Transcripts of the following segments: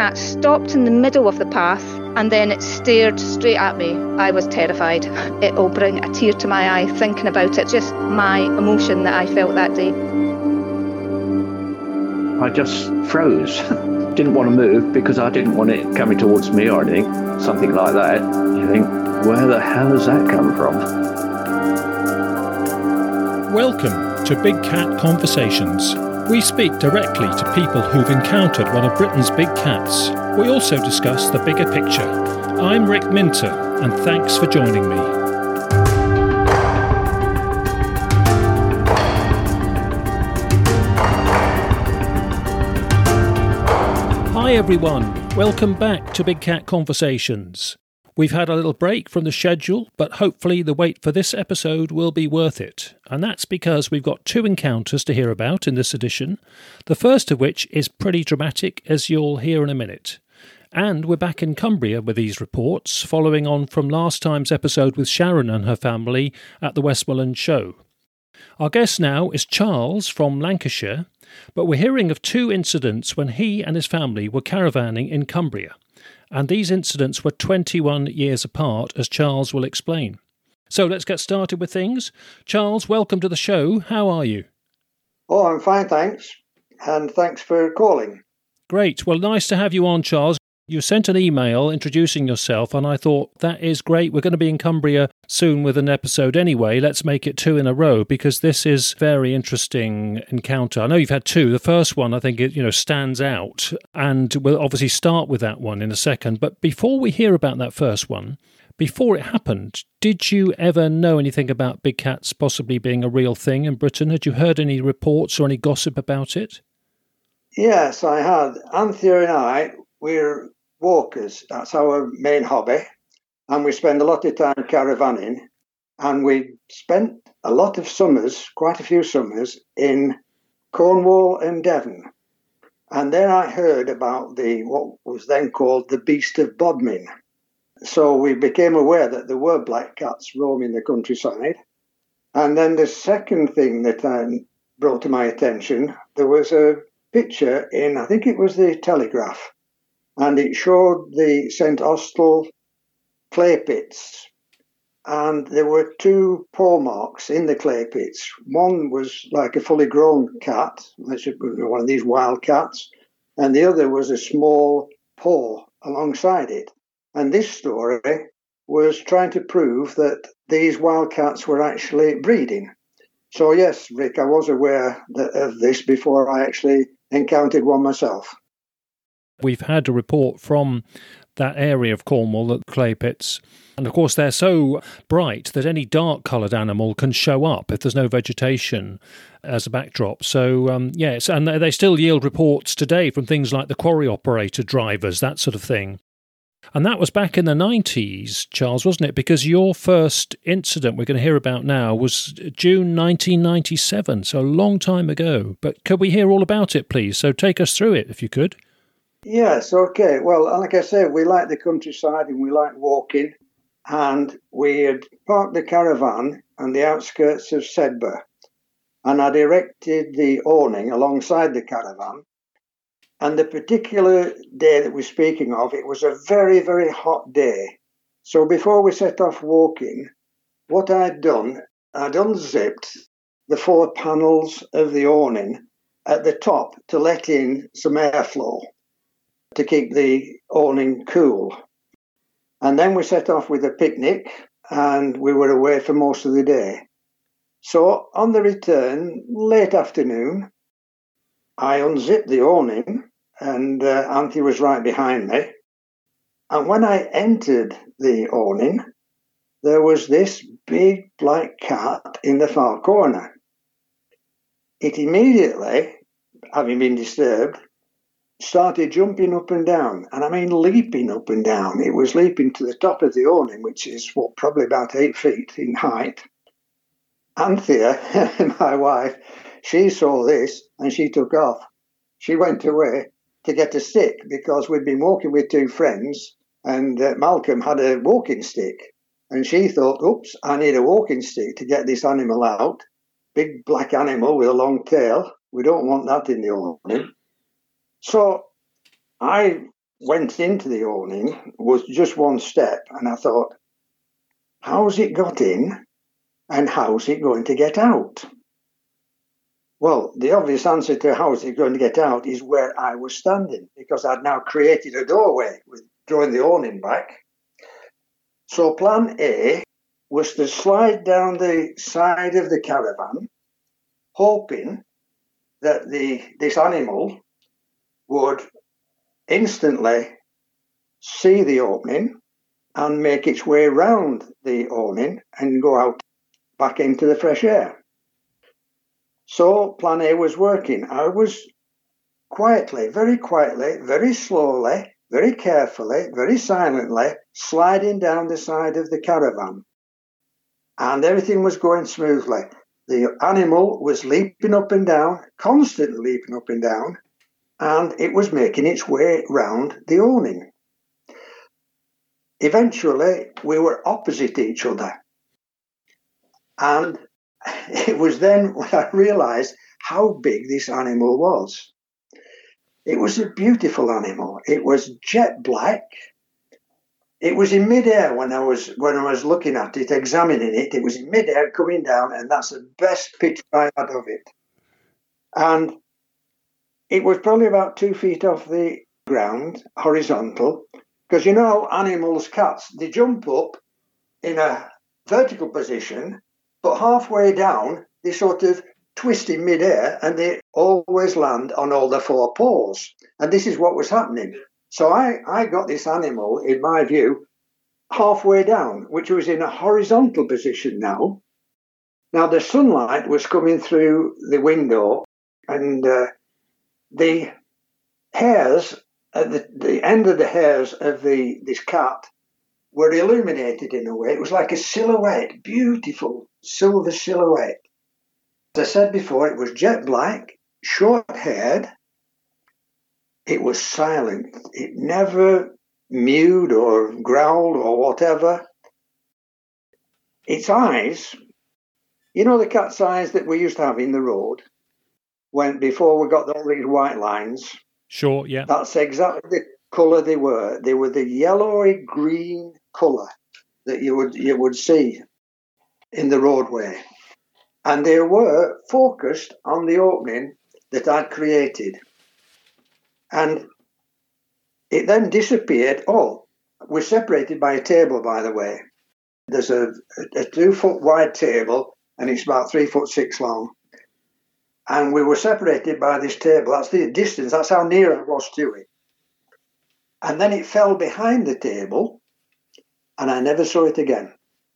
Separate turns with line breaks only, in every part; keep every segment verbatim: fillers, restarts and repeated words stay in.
cat stopped in the middle of the path and then it stared straight at me. I was terrified. It'll bring a tear to my eye thinking about it, just my emotion that I felt that day.
I just froze. Didn't want to move because I didn't want it coming towards me or anything. Something like that. You think, where the hell has that come from?
Welcome to Big Cat Conversations. We speak directly to people who've encountered one of Britain's big cats. We also discuss the bigger picture. I'm Rick Minter, and thanks for joining me. Hi everyone, welcome back to Big Cat Conversations. We've had a little break from the schedule, but hopefully the wait for this episode will be worth it. And that's because we've got two encounters to hear about in this edition, the first of which is pretty dramatic, as you'll hear in a minute. And we're back in Cumbria with these reports, following on from last time's episode with Sharon and her family at the Westmoreland Show. Our guest now is Charles from Lancashire, but we're hearing of two incidents when he and his family were caravanning in Cumbria. And these incidents were twenty-one years apart, as Charles will explain. So let's get started with things. Charles, welcome to the show. How are you?
Oh, I'm fine, thanks. And thanks for calling.
Great. Well, nice to have you on, Charles. You sent an email introducing yourself, and I thought, that is great. We're going to be in Cumbria soon with an episode anyway. Let's make it two in a row, because this is a very interesting encounter. I know you've had two. The first one, I think, it you know stands out, and we'll obviously start with that one in a second. But before we hear about that first one, before it happened, did you ever know anything about big cats possibly being a real thing in Britain? Had you heard any reports or any gossip about it?
Yes, I had. Anthea and I, we're walkers. That's our main hobby. And we spend a lot of time caravanning. And we spent a lot of summers, quite a few summers, in Cornwall and Devon. And then I heard about the what was then called the Beast of Bodmin. So we became aware that there were black cats roaming the countryside. And then the second thing that I brought to my attention, there was a picture in, I think it was the Telegraph, and it showed the Saint Austell clay pits, and there were two paw marks in the clay pits. One was like a fully grown cat, one of these wild cats, and the other was a small paw alongside it. And this story was trying to prove that these wild cats were actually breeding. So yes, Rick, I was aware of this before I actually encountered one myself.
We've had a report from that area of Cornwall, the clay pits, and of course they're so bright that any dark-coloured animal can show up if there's no vegetation as a backdrop. So, um, yes, and they still yield reports today from things like the quarry operator drivers, that sort of thing. And that was back in the nineties, Charles, wasn't it? Because your first incident we're going to hear about now was June nineteen ninety-seven, so a long time ago. But could we hear all about it, please? So take us through it, if you could.
Yes, okay. Well, like I said, we like the countryside and we like walking. And we had parked the caravan on the outskirts of Sedbergh. And I erected the awning alongside the caravan. And the particular day that we're speaking of, it was a very, very hot day. So before we set off walking, what I'd done, I'd unzipped the four panels of the awning at the top to let in some airflow to keep the awning cool. And then we set off with a picnic, and we were away for most of the day. So on the return, late afternoon, I unzipped the awning, and uh, Auntie was right behind me. And when I entered the awning, there was this big black cat in the far corner. It immediately, having been disturbed, started jumping up and down, and I mean leaping up and down. It was leaping to the top of the awning, which is what, probably about eight feet in height. Anthea, my wife, she saw this and she took off. She went away to get a stick because we'd been walking with two friends, and uh, Malcolm had a walking stick, and she thought, oops, I need a walking stick to get this animal out. Big black animal with a long tail. We don't want that in the awning. So I went into the awning was just one step, and I thought, how's it got in and how's it going to get out? Well, the obvious answer to how's it going to get out is where I was standing, because I'd now created a doorway with drawing the awning back. So plan A was to slide down the side of the caravan, hoping that the this animal would instantly see the opening and make its way round the awning and go out back into the fresh air. So plan A was working. I was quietly, very quietly, very slowly, very carefully, very silently sliding down the side of the caravan. And everything was going smoothly. The animal was leaping up and down, constantly leaping up and down, and it was making its way round the awning. Eventually, we were opposite each other. And it was then when I realised how big this animal was. It was a beautiful animal. It was jet black. It was in midair when I was when I was looking at it, examining it. It was in midair coming down, and that's the best picture I had of it. And it was probably about two feet off the ground, horizontal, because you know animals, cats, they jump up in a vertical position, but halfway down they sort of twist in midair and they always land on all their four paws. And this is what was happening. So I, I got this animal, in my view, halfway down, which was in a horizontal position now. Now the sunlight was coming through the window, and uh, the hairs, at the, the end of the hairs of the this cat were illuminated in a way. It was like a silhouette, beautiful silver silhouette. As I said before, it was jet black, short-haired. It was silent. It never mewed or growled or whatever. Its eyes, you know the cat's eyes that we used to have in the road when before we got all these white lines?
Sure, yeah.
That's exactly the colour they were. They were the yellowy green colour that you would you would see in the roadway. And they were focused on the opening that I'd created. And it then disappeared. Oh, we're separated by a table, by the way. There's a, a two-foot wide table, and it's about three foot six long. And we were separated by this table. That's the distance. That's how near I was to it. And then it fell behind the table, and I never saw it again.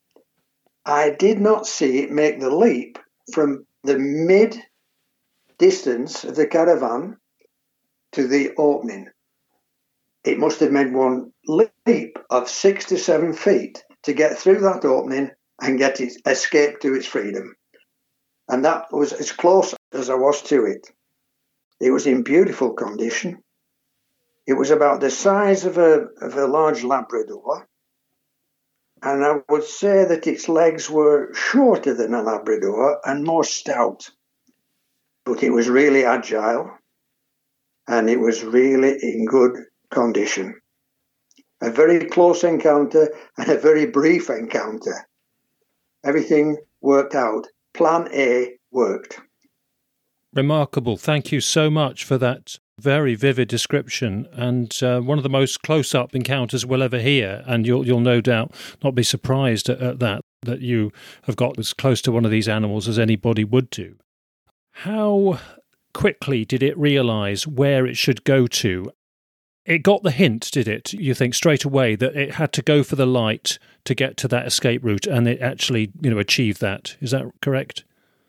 I did not see it make the leap from the mid-distance of the caravan to the opening. It must have made one leap of six to seven feet to get through that opening and get it escape to its freedom. And that was as close as I was to it. It was in beautiful condition. It was about the size of a of a large Labrador. And I would say that its legs were shorter than a Labrador and more stout. But it was really agile, and it was really in good condition. A very close encounter and a very brief encounter. Everything worked out. Plan A worked.
Remarkable. Thank you so much for that very vivid description, and uh, one of the most close-up encounters we'll ever hear, and you'll you'll no doubt not be surprised at, at that, that you have got as close to one of these animals as anybody would do. How quickly did it realise where it should go to? It got the hint, did it, you think, straight away, that it had to go for the light to get to that escape route, and it actually, you know, achieved that. Is that correct?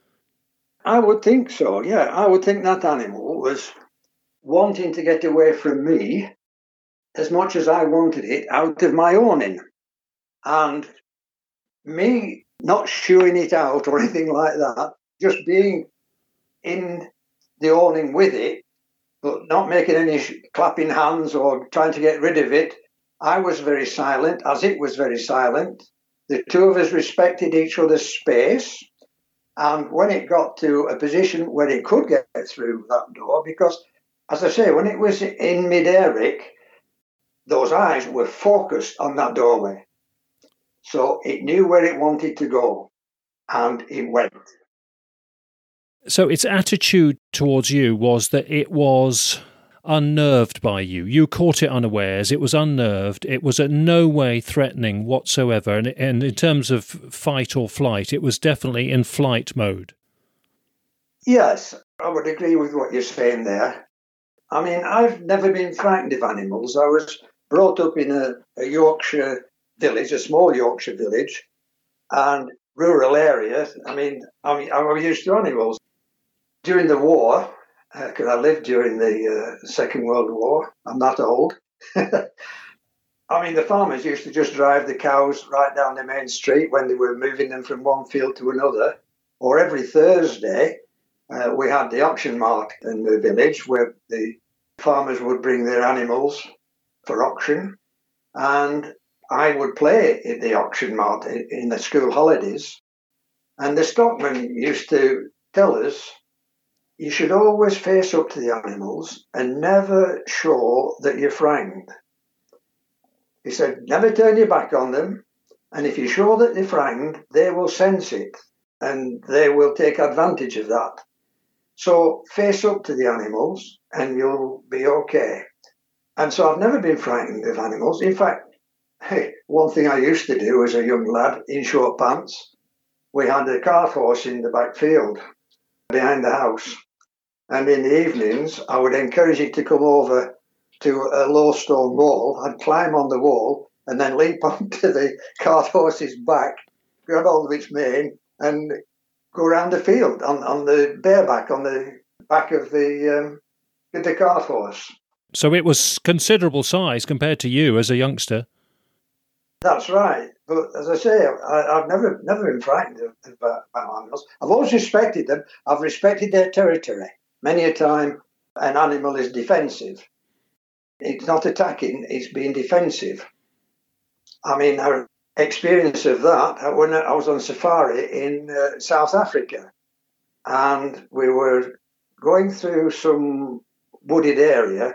I would think so, yeah. I would think that animal was wanting to get away from me as much as I wanted it out of my awning. And me not shooing it out or anything like that, just being in the awning with it, but not making any sh- clapping hands or trying to get rid of it, I was very silent, as it was very silent. The two of us respected each other's space. And when it got to a position where it could get through that door, because, as I say, when it was in mid-air, Rick, those eyes were focused on that doorway. So it knew where it wanted to go, and it went.
So its attitude towards you was that it was unnerved by you. You caught it unawares. It was unnerved. It was in no way threatening whatsoever. And, and in terms of fight or flight, it was definitely in flight mode.
Yes, I would agree with what you're saying there. I mean, I've never been frightened of animals. I was brought up in a, a Yorkshire village, a small Yorkshire village, and rural area. I mean, I mean, I was used to animals. During the war, because uh, I lived during the uh, Second World War, I'm not old. I mean, the farmers used to just drive the cows right down the main street when they were moving them from one field to another. Or every Thursday, uh, we had the auction mart in the village where the farmers would bring their animals for auction. And I would play at the auction mart in, in the school holidays. And the stockman used to tell us, you should always face up to the animals and never show that you're frightened. He said, never turn your back on them. And if you show that they're frightened, they will sense it and they will take advantage of that. So face up to the animals and you'll be okay. And so I've never been frightened of animals. In fact, hey, one thing I used to do as a young lad in short pants, we had a cart horse in the back field behind the house. And in the evenings, I would encourage it to come over to a low stone wall. I'd climb on the wall and then leap onto the cart horse's back, grab hold of its mane and go around the field on, on the bareback, on the back of the, um, the cart horse.
So it was considerable size compared to you as a youngster.
That's right. But as I say, I, I've never never been frightened of, about, about animals. I've always respected them. I've respected their territory. Many a time, an animal is defensive. It's not attacking, it's being defensive. I mean, our experience of that, when I was on safari in uh, South Africa, and we were going through some wooded area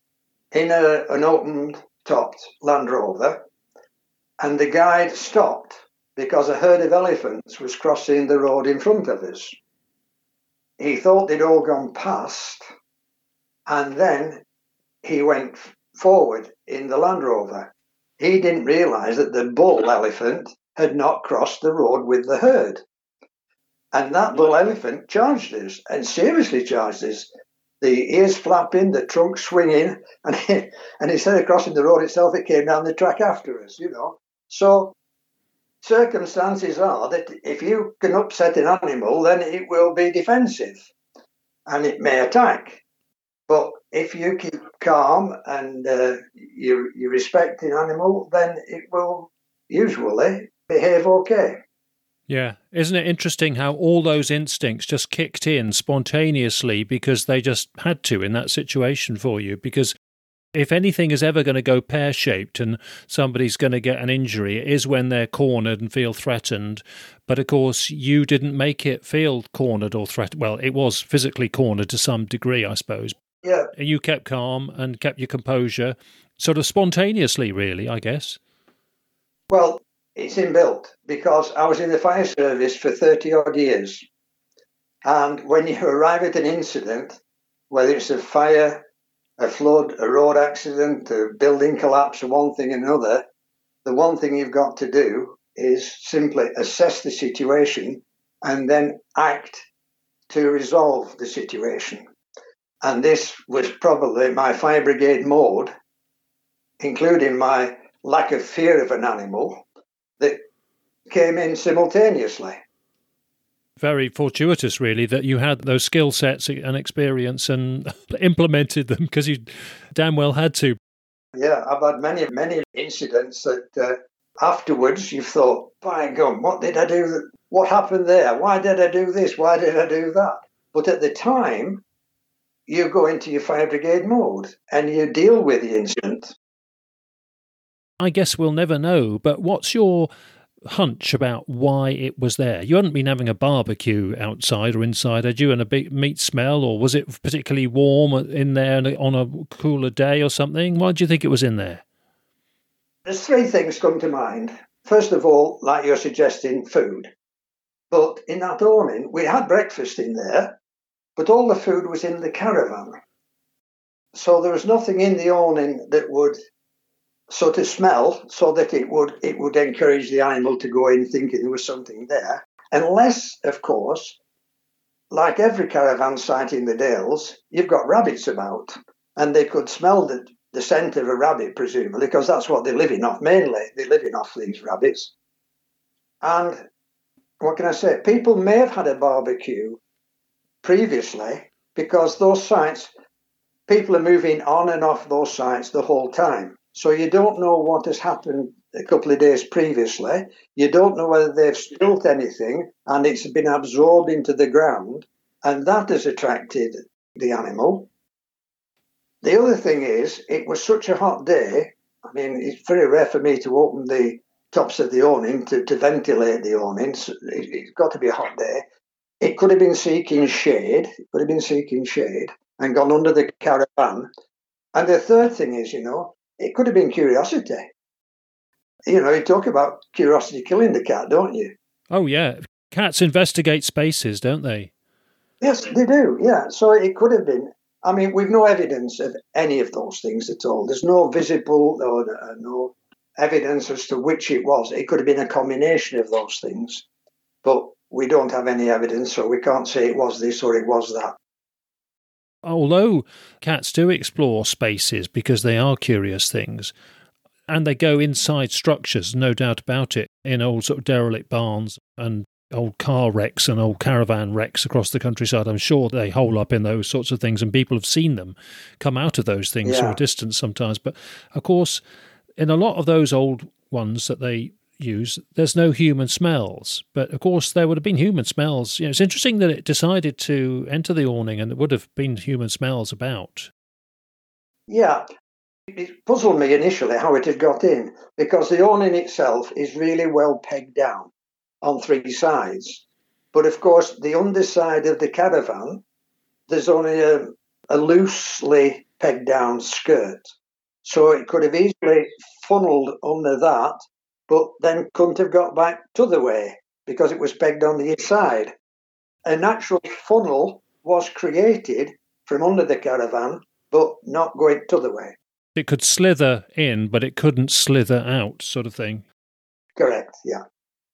in a, an open-topped Land Rover, and the guide stopped because a herd of elephants was crossing the road in front of us. He thought they'd all gone past, and then he went forward in the Land Rover. He didn't realise that the bull elephant had not crossed the road with the herd. And that bull elephant charged us, and seriously charged us. The ears flapping, the trunk swinging, and, he, and instead of crossing the road itself, it came down the track after us, you know. So circumstances are that if you can upset an animal, then it will be defensive and it may attack. But if you keep calm and uh, you, you respect an animal, then it will usually behave okay.
Yeah. Isn't it interesting how all those instincts just kicked in spontaneously because they just had to in that situation for you? Because if anything is ever going to go pear-shaped and somebody's going to get an injury, it is when they're cornered and feel threatened. But, of course, you didn't make it feel cornered or threatened. Well, it was physically cornered to some degree, I suppose.
Yeah.
You kept calm and kept your composure, sort of spontaneously, really, I guess.
Well, it's inbuilt because I was in the fire service for thirty-odd years. And when you arrive at an incident, whether it's a fire, a flood, a road accident, a building collapse, or one thing and another, the one thing you've got to do is simply assess the situation and then act to resolve the situation. And this was probably my fire brigade mode, including my lack of fear of an animal, that came in simultaneously.
Very fortuitous, really, that you had those skill sets and experience and implemented them because you damn well had to.
Yeah, I've had many, many incidents that uh, afterwards you've thought, by God, what did I do? What happened there? Why did I do this? Why did I do that? But at the time, you go into your fire brigade mode and you deal with the incident.
I guess we'll never know, but what's your hunch about why it was there? You hadn't been having a barbecue outside or inside, had you, and a big meat smell, or was it particularly warm in there on a cooler day or something? Why do you think it was in there?
There's three things come to mind. First of all, like you're suggesting, food. But in that awning, we had breakfast in there, but all the food was in the caravan. So there was nothing in the awning that would sort of smell so that it would it would encourage the animal to go in thinking there was something there. Unless, of course, like every caravan site in the Dales, you've got rabbits about, and they could smell the, the scent of a rabbit, presumably, because that's what they're living off mainly. They're living off these rabbits. And what can I say? People may have had a barbecue previously because those sites, people are moving on and off those sites the whole time. So you don't know what has happened a couple of days previously. You don't know whether they've spilt anything and it's been absorbed into the ground, and that has attracted the animal. The other thing is, it was such a hot day. I mean, it's very rare for me to open the tops of the awning to, to ventilate the awning. So it, it's got to be a hot day. It could have been seeking shade. It could have been seeking shade and gone under the caravan. And the third thing is, you know, it could have been curiosity. You know, you talk about curiosity killing the cat, don't you?
Oh, yeah. Cats investigate spaces, don't they?
Yes, they do, yeah. So it could have been. I mean, we've no evidence of any of those things at all. There's no visible or uh, no evidence as to which it was. It could have been a combination of those things. But we don't have any evidence, so we can't say it was this or it was that.
Although cats do explore spaces because they are curious things, and they go inside structures, no doubt about it, in old sort of derelict barns and old car wrecks and old caravan wrecks across the countryside. I'm sure they hole up in those sorts of things, and people have seen them come out of those things
yeah.
from a distance sometimes. But, of course, in a lot of those old ones that they use, there's no human smells. But, of course, there would have been human smells. You know, it's interesting that it decided to enter the awning and there would have been human smells about.
Yeah. It puzzled me initially how it had got in, because the awning itself is really well pegged down on three sides. But, of course, the underside of the caravan, there's only a, a loosely pegged down skirt. So it could have easily funneled under that, but then couldn't have got back to the way because it was pegged on the inside. A natural funnel was created from under the caravan, but not going to the way.
It could slither in, but it couldn't slither out, sort of thing.
Correct, yeah.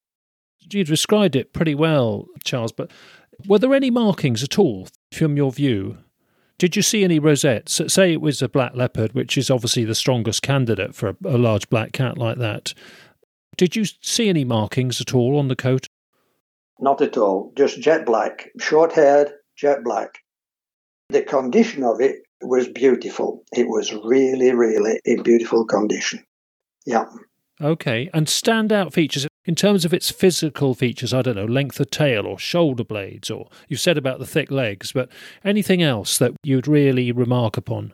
You described it pretty well, Charles, but were there any markings at all from your view? Did you see any rosettes? Say it was a black leopard, which is obviously the strongest candidate for a, a large black cat like that. Did you see any markings at all on the coat?
Not at all, just jet black, short-haired, jet black. The condition of it was beautiful. It was really, really in beautiful condition. Yeah.
Okay, and standout features in terms of its physical features, I don't know, length of tail or shoulder blades, or you've said about the thick legs, but anything else that you'd really remark upon?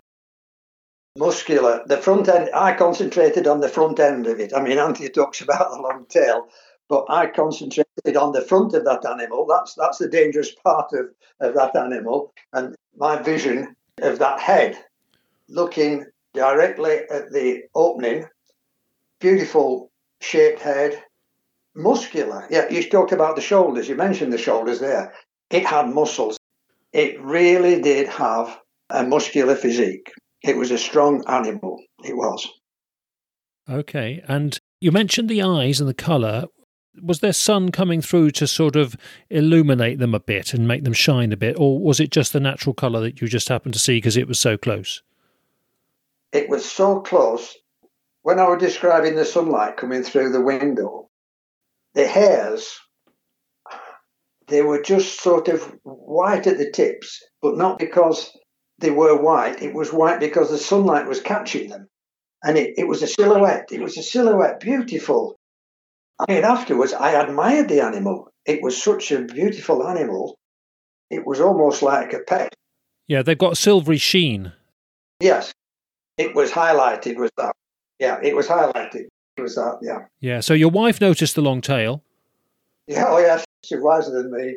Muscular. The front end, I concentrated on the front end of it. I mean, Anthony talks about the long tail, but I concentrated on the front of that animal. That's that's the dangerous part of, of that animal. And my vision of that head, looking directly at the opening, beautiful shaped head, muscular. Yeah, you talked about the shoulders. You mentioned the shoulders there. It had muscles. It really did have a muscular physique. It was a strong animal. It was.
Okay, and you mentioned the eyes and the colour. Was there sun coming through to sort of illuminate them a bit and make them shine a bit, or was it just the natural colour that you just happened to see because it was so close?
It was so close. When I was describing the sunlight coming through the window, the hairs, they were just sort of white at the tips, but not because they were white. It was white because the sunlight was catching them. And it, it was a silhouette. It was a silhouette, beautiful. I mean, afterwards, I admired the animal. It was such a beautiful animal. It was almost like a pet.
Yeah, they've got a silvery sheen.
Yes, it was highlighted, was that. Yeah, it was highlighted, was that, yeah.
Yeah, so your wife noticed the long tail.
Yeah, oh yes, she's wiser than me.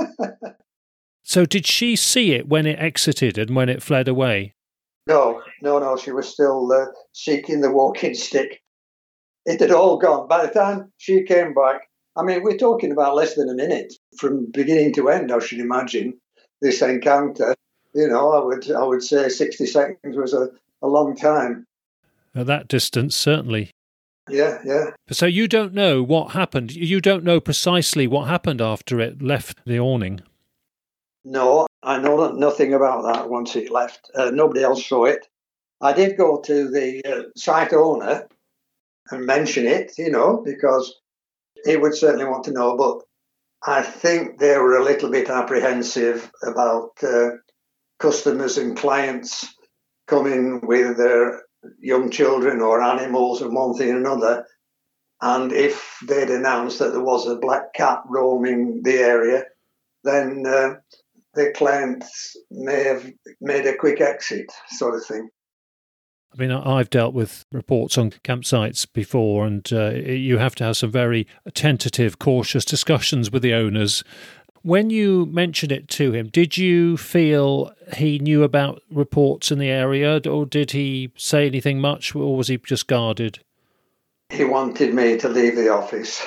So did she see it when it exited and when it fled away?
No, no, no, she was still uh, seeking the walking stick. it had all gone. By the time she came back, I mean, we're talking about less than a minute from beginning to end, I should imagine, this encounter. You know, I would I would say sixty seconds was a, a long time.
At that distance, certainly.
Yeah, yeah.
So you don't know what happened. You don't know precisely what happened after it left the awning.
No, I know nothing about that once it left. Uh, nobody else saw it. I did go to the uh, site owner and mention it, you know, because he would certainly want to know. But I think they were a little bit apprehensive about uh, customers and clients coming with their young children or animals and one thing or another. And if they'd announced that there was a black cat roaming the area, then uh, the clients may have made a quick exit, sort of thing.
I mean, I've dealt with reports on campsites before, and uh, you have to have some very tentative, cautious discussions with the owners. When you mentioned it to him, did you feel he knew about reports in the area, or did he say anything much, or was he just guarded?
He wanted me to leave the office.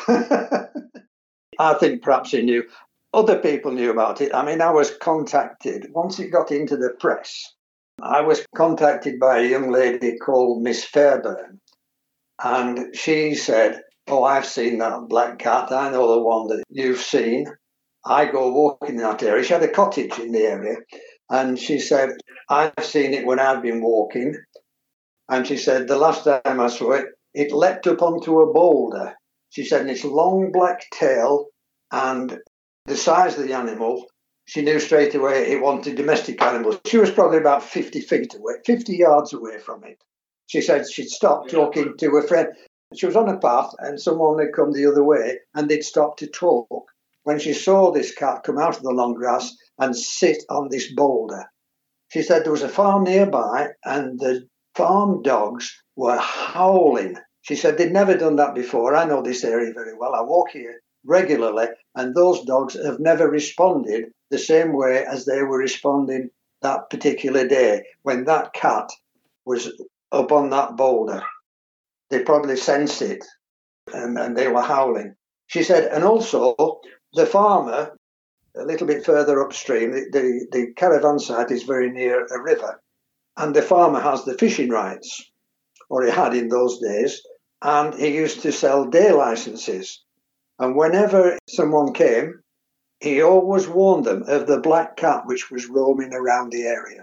I think perhaps he knew. Other people knew about it. I mean, I was contacted, once it got into the press, I was contacted by a young lady called Miss Fairburn, and she said, oh, I've seen that black cat. I know the one that you've seen. I go walking in that area. She had a cottage in the area, and she said, I've seen it when I've been walking. And she said, the last time I saw it, it leapt up onto a boulder. She said, and its long black tail and the size of the animal, she knew straight away it wanted domestic animals. She was probably about fifty feet away, fifty yards away from it. She said she'd stopped talking to a friend. She was on a path and someone had come the other way and they'd stopped to talk. When she saw this cat come out of the long grass and sit on this boulder, she said there was a farm nearby and the farm dogs were howling. She said they'd never done that before. I know this area very well. I walk here regularly, and those dogs have never responded the same way as they were responding that particular day when that cat was up on that boulder. They probably sensed it, and, and they were howling. She said, and also the farmer, a little bit further upstream, the, the, the caravan site is very near a river, and the farmer has the fishing rights, or he had in those days, and he used to sell day licenses. And whenever someone came, he always warned them of the black cat which was roaming around the area.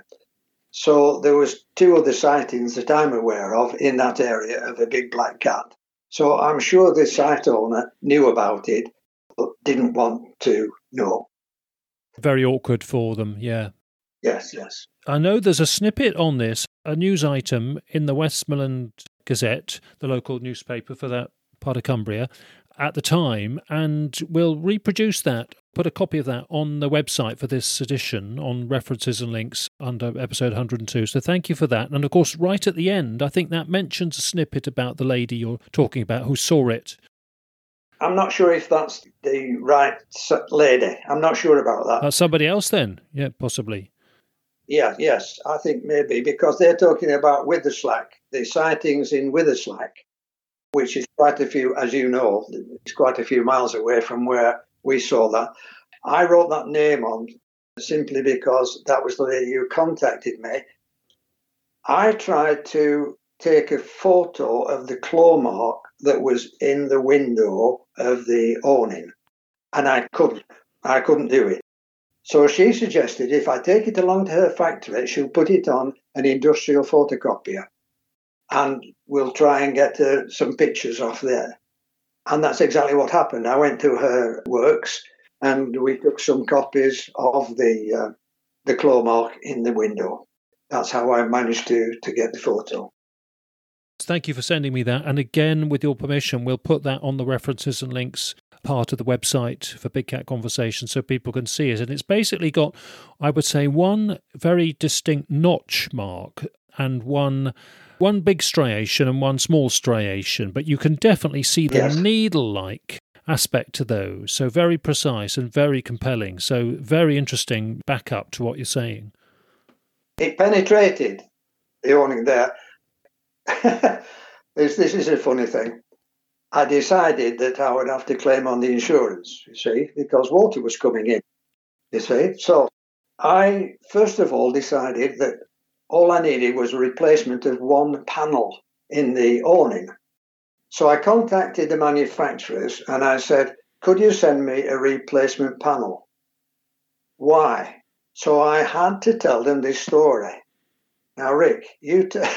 So there was two other sightings that I'm aware of in that area of a big black cat. So I'm sure the site owner knew about it, but didn't want to know.
Very awkward for them, yeah.
Yes, yes.
I know there's a snippet on this, a news item in the Westmorland Gazette, the local newspaper for that part of Cumbria, at the time, and we'll reproduce that, put a copy of that on the website for this edition on references and links under episode one hundred two. So thank you for that. And of course, right at the end, I think that mentions a snippet about the lady you're talking about who saw it.
I'm not sure if that's the right lady. I'm not sure about that.
That's somebody else then? Yeah, possibly.
Yeah, yes, I think maybe, because they're talking about Witherslack, the sightings in Witherslack, which is quite a few, as you know, it's quite a few miles away from where we saw that. I wrote that name on simply because that was the lady who contacted me. I tried to take a photo of the claw mark that was in the window of the awning, and I couldn't. I couldn't do it. So she suggested if I take it along to her factory, she'll put it on an industrial photocopier, and we'll try and get uh, some pictures off there. And that's exactly what happened. I went to her works and we took some copies of the uh, the claw mark in the window. That's how I managed to, to get the photo.
Thank you for sending me that. And again, with your permission, we'll put that on the references and links part of the website for Big Cat Conversation so people can see it. And it's basically got, I would say, one very distinct notch mark and one... One big striation and one small striation, but you can definitely see the
yes.
needle-like aspect to those. So very precise and very compelling. So very interesting backup to what you're saying.
It penetrated the awning there. this, this is a funny thing. I decided that I would have to claim on the insurance, you see, because water was coming in, you see. So I, first of all, decided that all I needed was a replacement of one panel in the awning. So I contacted the manufacturers and I said, could you send me a replacement panel? Why? So I had to tell them this story. Now, Rick, you t-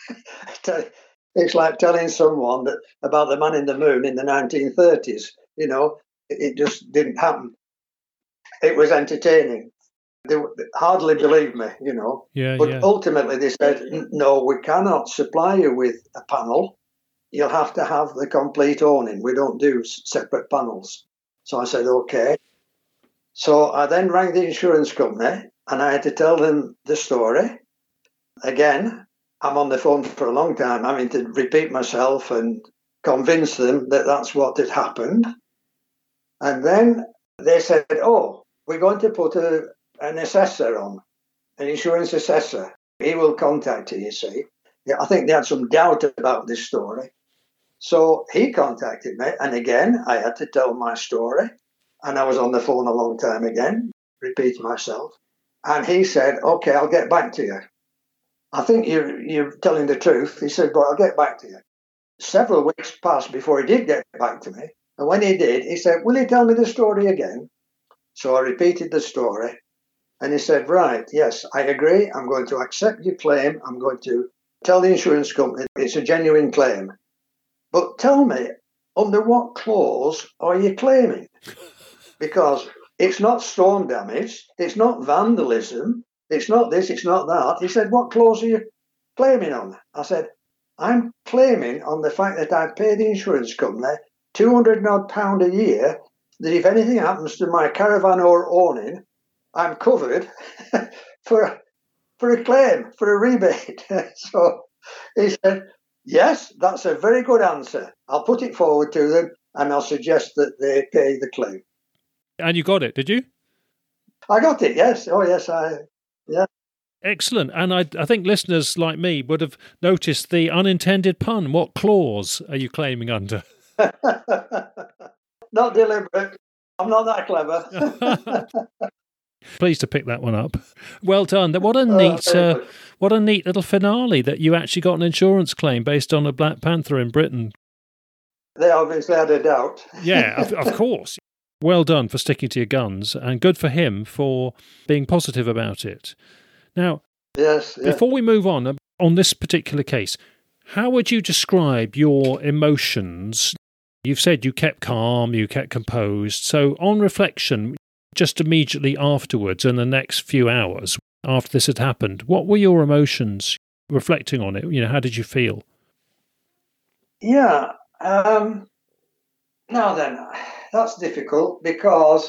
it's like telling someone that about the man in the moon in the nineteen thirties. You know, it just didn't happen. It was entertaining. They hardly believed me, you know.
Yeah,
but
yeah.
ultimately they said, no, we cannot supply you with a panel. You'll have to have the complete awning. We don't do separate panels. So I said, okay. So I then rang the insurance company and I had to tell them the story. Again, I'm on the phone for a long time, having to repeat myself and convince them that that's what had happened. And then they said, oh, we're going to put a, an assessor on, an insurance assessor. He will contact you, you see. Yeah, I think they had some doubt about this story. So he contacted me, and again, I had to tell my story. And I was on the phone a long time again, repeating myself. And he said, okay, I'll get back to you. I think you're, you're telling the truth. He said, but I'll get back to you. Several weeks passed before he did get back to me. And when he did, he said, will you tell me the story again? So I repeated the story. And he said, right, yes, I agree. I'm going to accept your claim. I'm going to tell the insurance company it's a genuine claim. But tell me, under what clause are you claiming? Because it's not storm damage, it's not vandalism, it's not this, it's not that. He said, what clause are you claiming on? I said, I'm claiming on the fact that I pay the insurance company two hundred odd pound a year, that if anything happens to my caravan or awning, I'm covered for, for a claim, for a rebate. So he said, yes, that's a very good answer. I'll put it forward to them and I'll suggest that they pay the claim.
And you got it, did you?
I got it, yes. Oh, yes, I, yeah.
Excellent. And I, I think listeners like me would have noticed the unintended pun. What clause are you claiming under?
Not deliberate. I'm not that clever.
Pleased to pick that one up. Well done. What a neat, uh, what a neat little finale that you actually got an insurance claim based on a Black Panther in Britain.
They obviously had a doubt.
Yeah, of, of course. Well done for sticking to your guns, and good for him for being positive about it. Now,
yes, yeah.
Before we move on, on this particular case, how would you describe your emotions? You've said you kept calm, you kept composed. So on reflection, just immediately afterwards, in the next few hours after this had happened, what were your emotions reflecting on it? You know, how did you feel?
Yeah. Um, now then, that's difficult because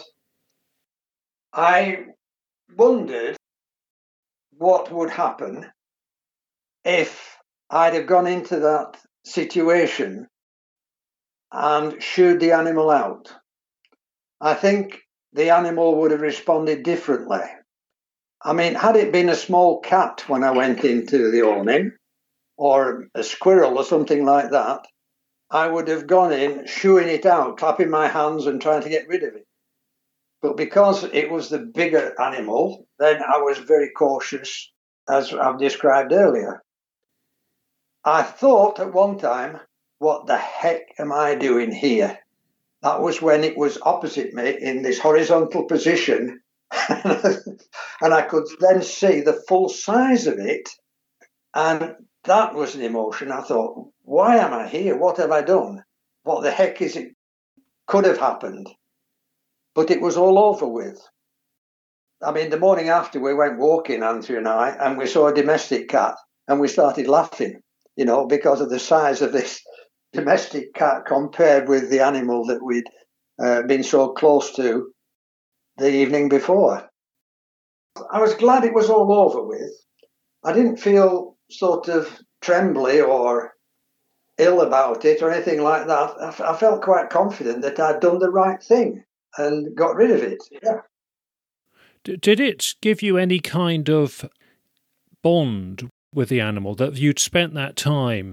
I wondered what would happen if I'd have gone into that situation and shooed the animal out. I think the animal would have responded differently. I mean, had it been a small cat when I went into the awning, or a squirrel or something like that, I would have gone in, shooing it out, clapping my hands and trying to get rid of it. But because it was the bigger animal, then I was very cautious, as I've described earlier. I thought at one time, what the heck am I doing here? That was when it was opposite me in this horizontal position. And I could then see the full size of it. And that was an emotion. I thought, why am I here? What have I done? What the heck is it? Could have happened. But it was all over with. I mean, the morning after we went walking, Andrew and I, and we saw a domestic cat and we started laughing, you know, because of the size of this domestic cat compared with the animal that we'd uh, been so close to the evening before. I was glad it was all over with. I didn't feel sort of trembly or ill about it or anything like that. I, f- I felt quite confident that I'd done the right thing and got rid of it. Yeah.
D- did it give you any kind of bond with the animal, that you'd spent that time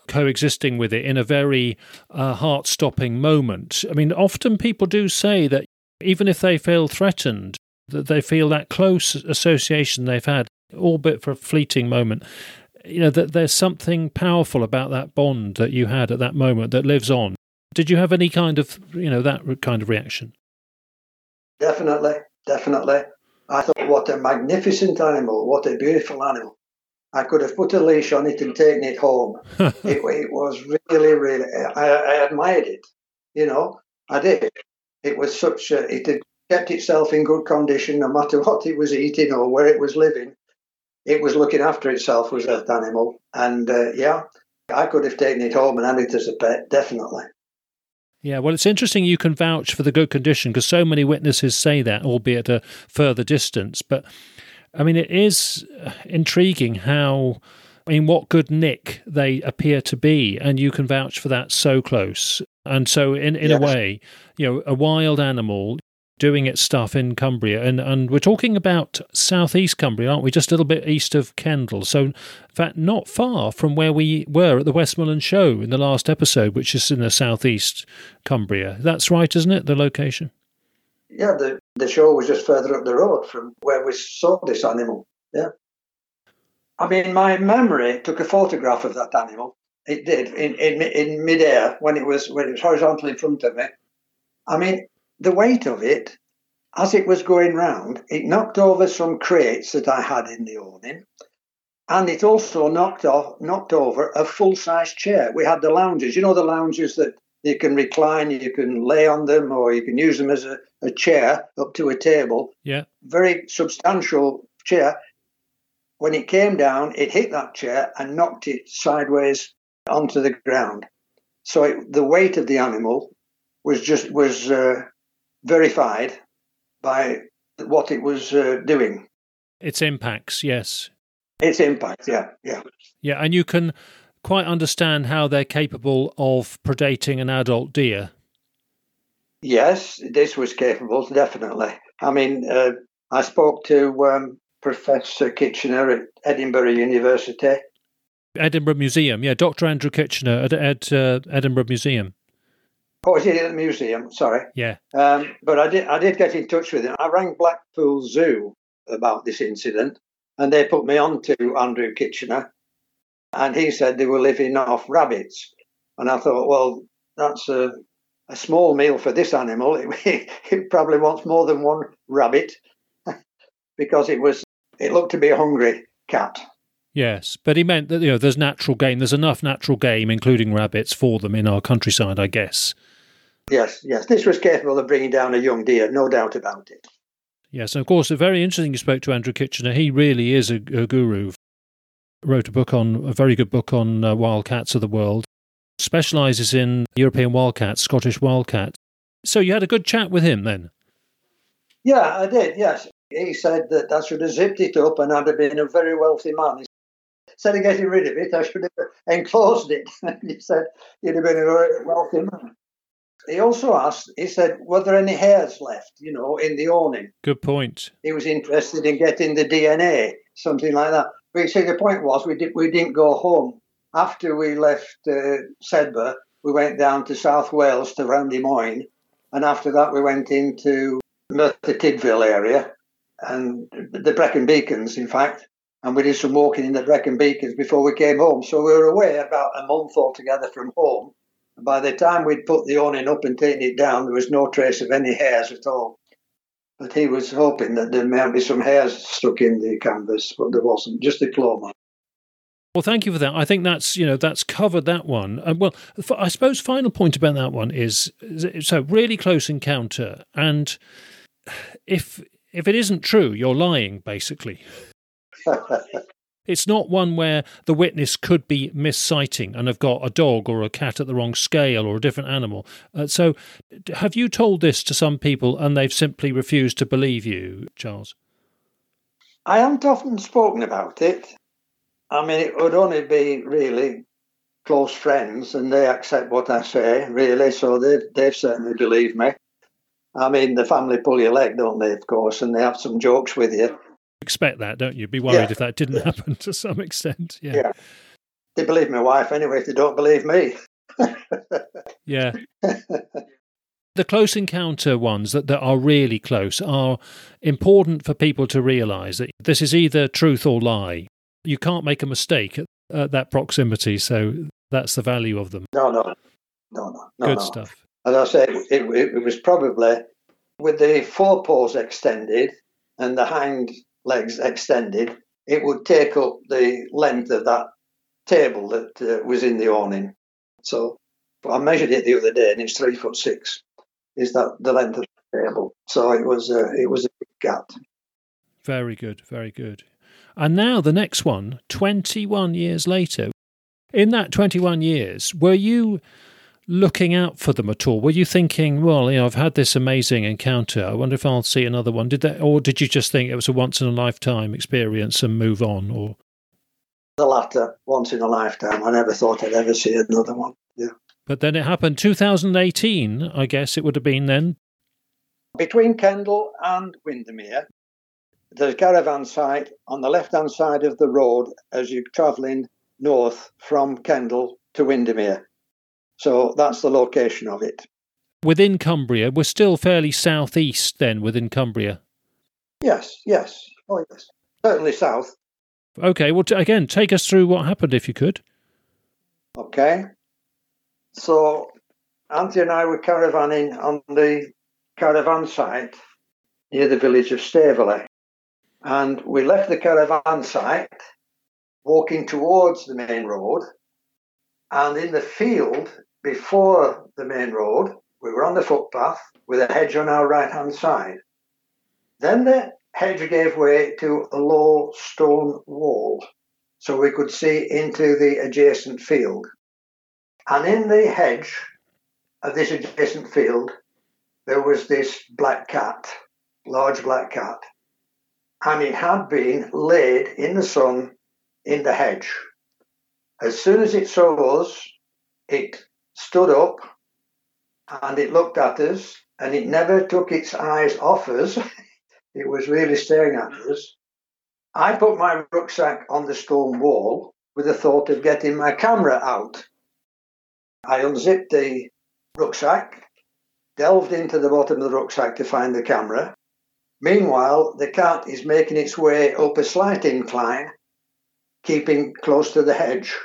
coexisting with it in a very uh, heart-stopping moment. I mean, often people do say that even if they feel threatened, that they feel that close association they've had, albeit for a fleeting moment, you know, that there's something powerful about that bond that you had at that moment that lives on. Did you have any kind of, you know, that kind of reaction?
Definitely, definitely. I thought, what a magnificent animal, what a beautiful animal. I could have put a leash on it and taken it home. it, it was really, really, I, I admired it, you know, I did. It was such a, it had kept itself in good condition no matter what it was eating or where it was living. It was looking after itself, was that animal. And uh, yeah, I could have taken it home and had it as a pet, definitely.
Yeah, well, it's interesting you can vouch for the good condition because so many witnesses say that, albeit at a further distance. But, I mean, it is intriguing how, I mean, what good nick they appear to be, and you can vouch for that so close. And so, in, in yes. a way, you know, a wild animal doing its stuff in Cumbria. And, and we're talking about southeast Cumbria, aren't we? Just a little bit east of Kendal. So, in fact, not far from where we were at the Westmoreland Show in the last episode, which is in the southeast Cumbria. That's right, isn't it, the location?
Yeah, the, the show was just further up the road from where we saw this animal. Yeah. I mean, my memory took a photograph of that animal. It did, in, in, in midair, when it was when it was horizontal in front of me. I mean, the weight of it, as it was going round, it knocked over some crates that I had in the awning, and it also knocked off, knocked over a full-size chair. We had the lounges, you know, the lounges that you can recline, you can lay on them, or you can use them as a, a chair up to a table.
Yeah,
very substantial chair. When it came down, it hit that chair and knocked it sideways onto the ground. So it, the weight of the animal was just was. Uh, verified by what it was uh, doing.
Its impacts, yes.
Its impact, yeah, yeah.
Yeah, and you can quite understand how they're capable of predating an adult deer.
Yes, this was capable, definitely. I mean, uh, I spoke to um, Professor Kitchener at Edinburgh University.
Edinburgh Museum, yeah, Doctor Andrew Kitchener at, at uh, Edinburgh Museum.
Oh, is it at the museum? Sorry.
Yeah.
Um, but I did I did get in touch with him. I rang Blackpool Zoo about this incident, and they put me on to Andrew Kitchener, and he said they were living off rabbits. And I thought, well, that's a, a small meal for this animal. It, it probably wants more than one rabbit because it was it looked to be a hungry cat.
Yes, but he meant that, you know, there's natural game. There's enough natural game, including rabbits, for them in our countryside, I guess.
Yes, yes. This was capable of bringing down a young deer, no doubt about it.
Yes, and of course, very interesting you spoke to Andrew Kitchener. He really is a, a guru. Wrote a book on, a very good book on uh, wildcats of the world. Specialises in European wildcats, Scottish wildcats. So you had a good chat with him then?
Yeah, I did, yes. He said that I should have zipped it up and I'd have been a very wealthy man. Instead of getting rid of it, I should have enclosed it. He said you'd have been a very wealthy man. He also asked, he said, were there any hairs left, you know, in the awning?
Good point.
He was interested in getting the D N A, something like that. But you see, the point was we, did, we didn't go home. After we left uh, Sedbergh, we went down to South Wales to Randy Moyne. And after that, we went into Merthyr Tydfil area and the Brecon Beacons, in fact. And we did some walking in the Brecon Beacons before we came home. So we were away about a month altogether from home. And by the time we'd put the awning up and taken it down, there was no trace of any hairs at all. But he was hoping that there might be some hairs stuck in the canvas, but there wasn't, just a claw mark.
Well, thank you for that. I think that's, you know, that's covered that one. Uh, well, I suppose final point about that one is, so really close encounter. And if if it isn't true, you're lying, basically. It's not one where the witness could be missighting and have got a dog or a cat at the wrong scale or a different animal. Uh, so have you told this to some people and they've simply refused to believe you, Charles?
I haven't often spoken about it. I mean, it would only be really close friends and they accept what I say, really, so they've, they've certainly believed me. I mean, the family pull your leg, don't they, of course, and they have some jokes with you.
Expect that, don't you? Be worried
yeah.
if that didn't happen to some extent. Yeah.
yeah. They believe my wife anyway if they don't believe me.
Yeah. The close encounter ones that, that are really close are important for people to realise that this is either truth or lie. You can't make a mistake at, at that proximity, so that's the value of them.
No, no, no, no. no
Good
no.
stuff.
As I said, it, it, it was probably with the forepaws extended and the hind legs extended, it would take up the length of that table that uh, was in the awning. So I measured it the other day, and it's three foot six. Is that the length of the table? So it was a, it was a big cat.
Very good, very good. And now the next one, twenty-one years later. In that twenty-one years, were you looking out for them at all? Were you thinking, well, you know, I've had this amazing encounter, I wonder if I'll see another one? Did that, or did you just think it was a once-in-a-lifetime experience and move on? Or
the latter, once in a lifetime. I never thought I'd ever see another one. Yeah.
But then it happened two thousand eighteen, I guess it would have been then.
Between Kendal and Windermere, there's a caravan site on the left-hand side of the road as you're travelling north from Kendal to Windermere. So that's the location of it.
Within Cumbria, we're still fairly southeast then within Cumbria.
Yes, yes. Oh, yes. Certainly south.
Okay, well, t- again, take us through what happened if you could.
Okay. So Auntie and I were caravanning on the caravan site near the village of Staveley. And we left the caravan site, walking towards the main road. And in the field before the main road, we were on the footpath with a hedge on our right-hand side. Then the hedge gave way to a low stone wall, so we could see into the adjacent field. And in the hedge of this adjacent field, there was this black cat, large black cat. And it had been laid in the sun in the hedge. As soon as it saw us, it stood up and it looked at us, and it never took its eyes off us. It was really staring at us. I put my rucksack on the stone wall with the thought of getting my camera out. I unzipped the rucksack, delved into the bottom of the rucksack to find the camera. Meanwhile, the cat is making its way up a slight incline, keeping close to the hedge.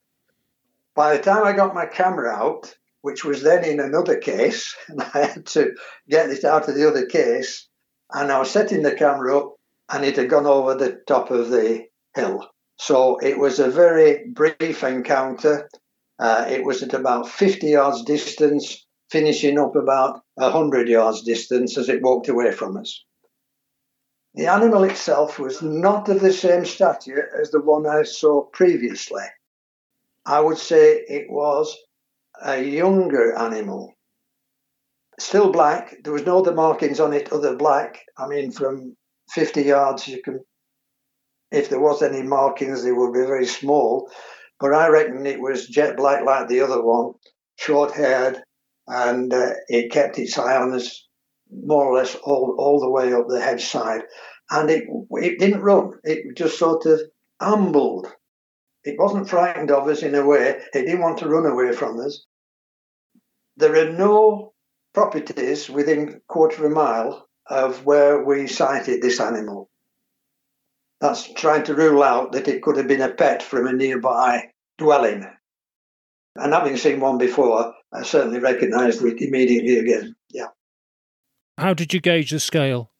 By the time I got my camera out, which was then in another case, and I had to get it out of the other case, and I was setting the camera up, and it had gone over the top of the hill. So it was a very brief encounter. Uh, it was at about fifty yards distance, finishing up about one hundred yards distance as it walked away from us. The animal itself was not of the same stature as the one I saw previously. I would say it was a younger animal. Still black. There was no other markings on it other black. I mean, from fifty yards, you can, if there was any markings, they would be very small. But I reckon it was jet black like the other one, short-haired, and uh, it kept its eye on us more or less all, all the way up the hedge side. And it, it didn't run. It just sort of ambled. It wasn't frightened of us in a way. It didn't want to run away from us. There are no properties within a quarter of a mile of where we sighted this animal. That's trying to rule out that it could have been a pet from a nearby dwelling. And having seen one before, I certainly recognised it immediately again. Yeah.
How did you gauge the scale?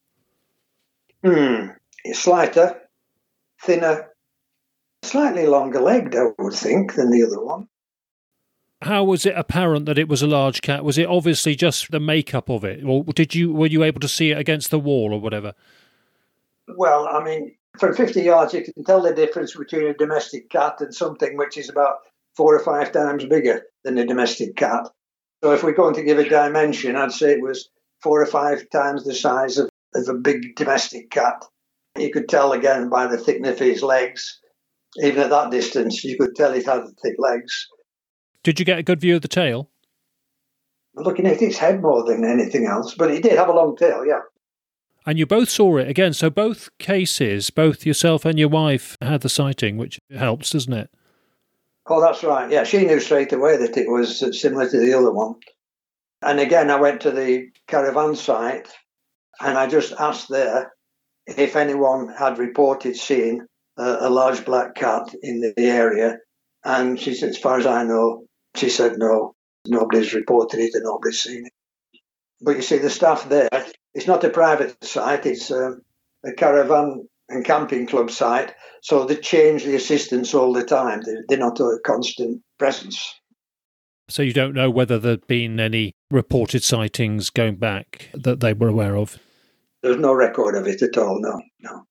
Hmm. It's slighter, thinner, slightly longer legged, I would think, than the other one.
How was it apparent that it was a large cat? Was it obviously just the makeup of it, or did you were you able to see it against the wall or whatever?
Well, I mean, from fifty yards, you can tell the difference between a domestic cat and something which is about four or five times bigger than a domestic cat. So if we're going to give a dimension, I'd say it was four or five times the size of, of a big domestic cat. You could tell again by the thickness of his legs. Even at that distance, you could tell it had thick legs.
Did you get a good view of the tail?
Looking at its head more than anything else, but it did have a long tail, yeah.
And you both saw it again, so both cases, both yourself and your wife had the sighting, which helps, doesn't it?
Oh, that's right. Yeah, she knew straight away that it was similar to the other one. And again, I went to the caravan site and I just asked there if anyone had reported seeing a, a large black cat in the area. And she said, as far as I know, she said no, nobody's reported it and nobody's seen it. But you see, the staff there, it's not a private site, it's a, a caravan and camping club site. So they change the assistants all the time. They're, they're not a constant presence.
So you don't know whether there'd been any reported sightings going back that they were aware of?
There's no record of it at all, no, no.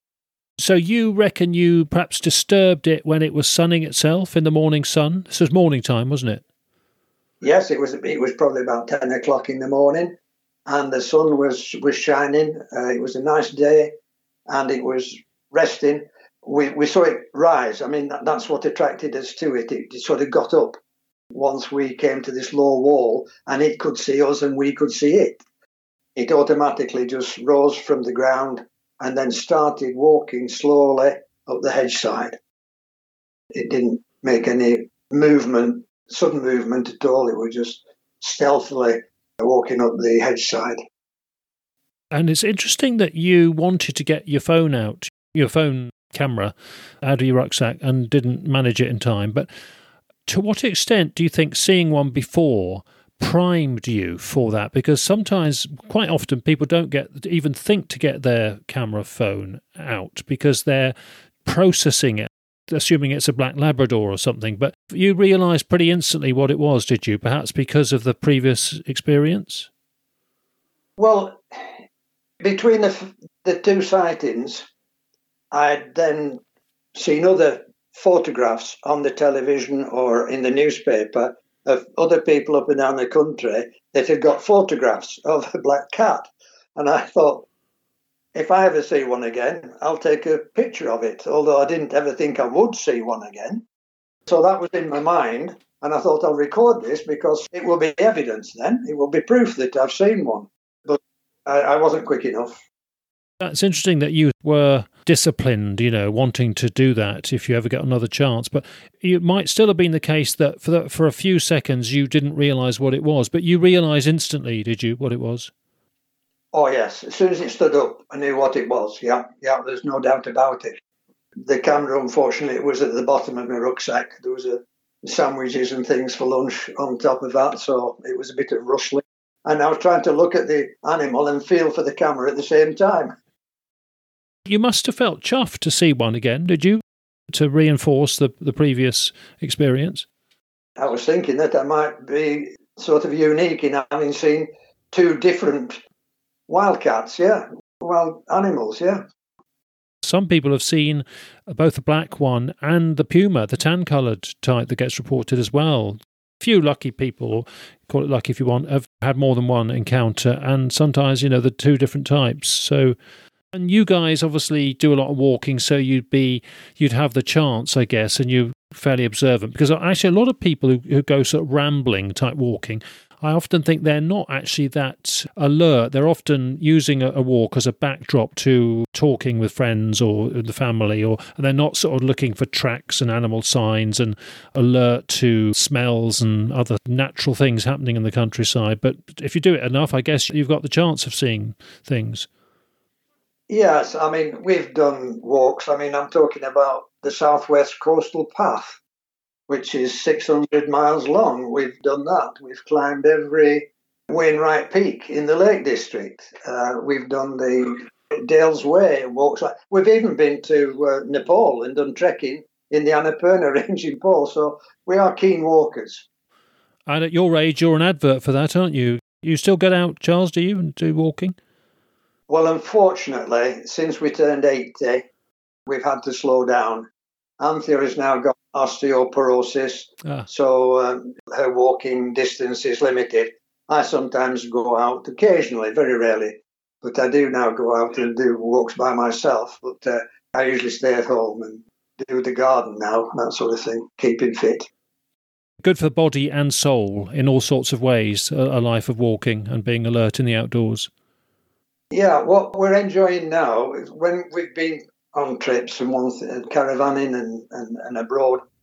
So you reckon you perhaps disturbed it when it was sunning itself in the morning sun? This was morning time, wasn't it?
Yes, it was. It was probably about ten o'clock in the morning, and the sun was was shining. Uh, it was a nice day, and it was resting. We we saw it rise. I mean, that, that's what attracted us to it. It, it sort of got up once we came to this low wall, and it could see us, and we could see it. It automatically just rose from the ground and then started walking slowly up the hedge side. It didn't make any movement, sudden movement at all. It was just stealthily walking up the hedge side.
And it's interesting that you wanted to get your phone out, your phone camera, out of your rucksack and didn't manage it in time. But to what extent do you think seeing one before primed you for that? Because sometimes, quite often, people don't get even think to get their camera phone out because they're processing it, assuming it's a black Labrador or something. But you realised pretty instantly what it was, did you? Perhaps because of the previous experience?
Well, between the the two sightings, I'd then seen other photographs on the television or in the newspaper of other people up and down the country that had got photographs of a black cat. And I thought, if I ever see one again, I'll take a picture of it, although I didn't ever think I would see one again. So that was in my mind, and I thought I'll record this because it will be evidence then. It will be proof that I've seen one. But I, I wasn't quick enough.
It's interesting that you were disciplined, you know, wanting to do that if you ever get another chance. But it might still have been the case that for the, for a few seconds you didn't realise what it was, but you realised instantly, did you, what it was?
Oh, yes. As soon as it stood up, I knew what it was. Yeah, yeah, there's no doubt about it. The camera, unfortunately, was at the bottom of my rucksack. There was a sandwiches and things for lunch on top of that, so it was a bit of rustling. And I was trying to look at the animal and feel for the camera at the same time.
You must have felt chuffed to see one again, did you? To reinforce the, the previous experience?
I was thinking that I might be sort of unique in having seen two different wildcats, yeah. Wild animals, yeah.
Some people have seen both the black one and the puma, the tan-coloured type that gets reported as well. Few lucky people, call it lucky if you want, have had more than one encounter, and sometimes, you know, the two different types. So, and you guys obviously do a lot of walking, so you'd be, you'd have the chance, I guess, and you're fairly observant. Because actually a lot of people who, who go sort of rambling type walking, I often think they're not actually that alert. They're often using a, a walk as a backdrop to talking with friends or the family, or and they're not sort of looking for tracks and animal signs and alert to smells and other natural things happening in the countryside. But if you do it enough, I guess you've got the chance of seeing things.
Yes, I mean, we've done walks. I mean, I'm talking about the Southwest Coastal Path, which is six hundred miles long. We've done that. We've climbed every Wainwright Peak in the Lake District. Uh, we've done the Dales Way walks. We've even been to uh, Nepal and done trekking in the Annapurna Range in Nepal. So we are keen walkers.
And at your age, you're an advert for that, aren't you? You still get out, Charles, do you, and do walking?
Well, unfortunately, since we turned eighty, we've had to slow down. Anthea has now got osteoporosis, ah. so um, her walking distance is limited. I sometimes go out occasionally, very rarely, but I do now go out and do walks by myself. But uh, I usually stay at home and do the garden now, that sort of thing, keeping fit.
Good for body and soul in all sorts of ways, a, a life of walking and being alert in the outdoors.
Yeah, what we're enjoying now is when we've been on trips and one th- caravanning and, and, and abroad,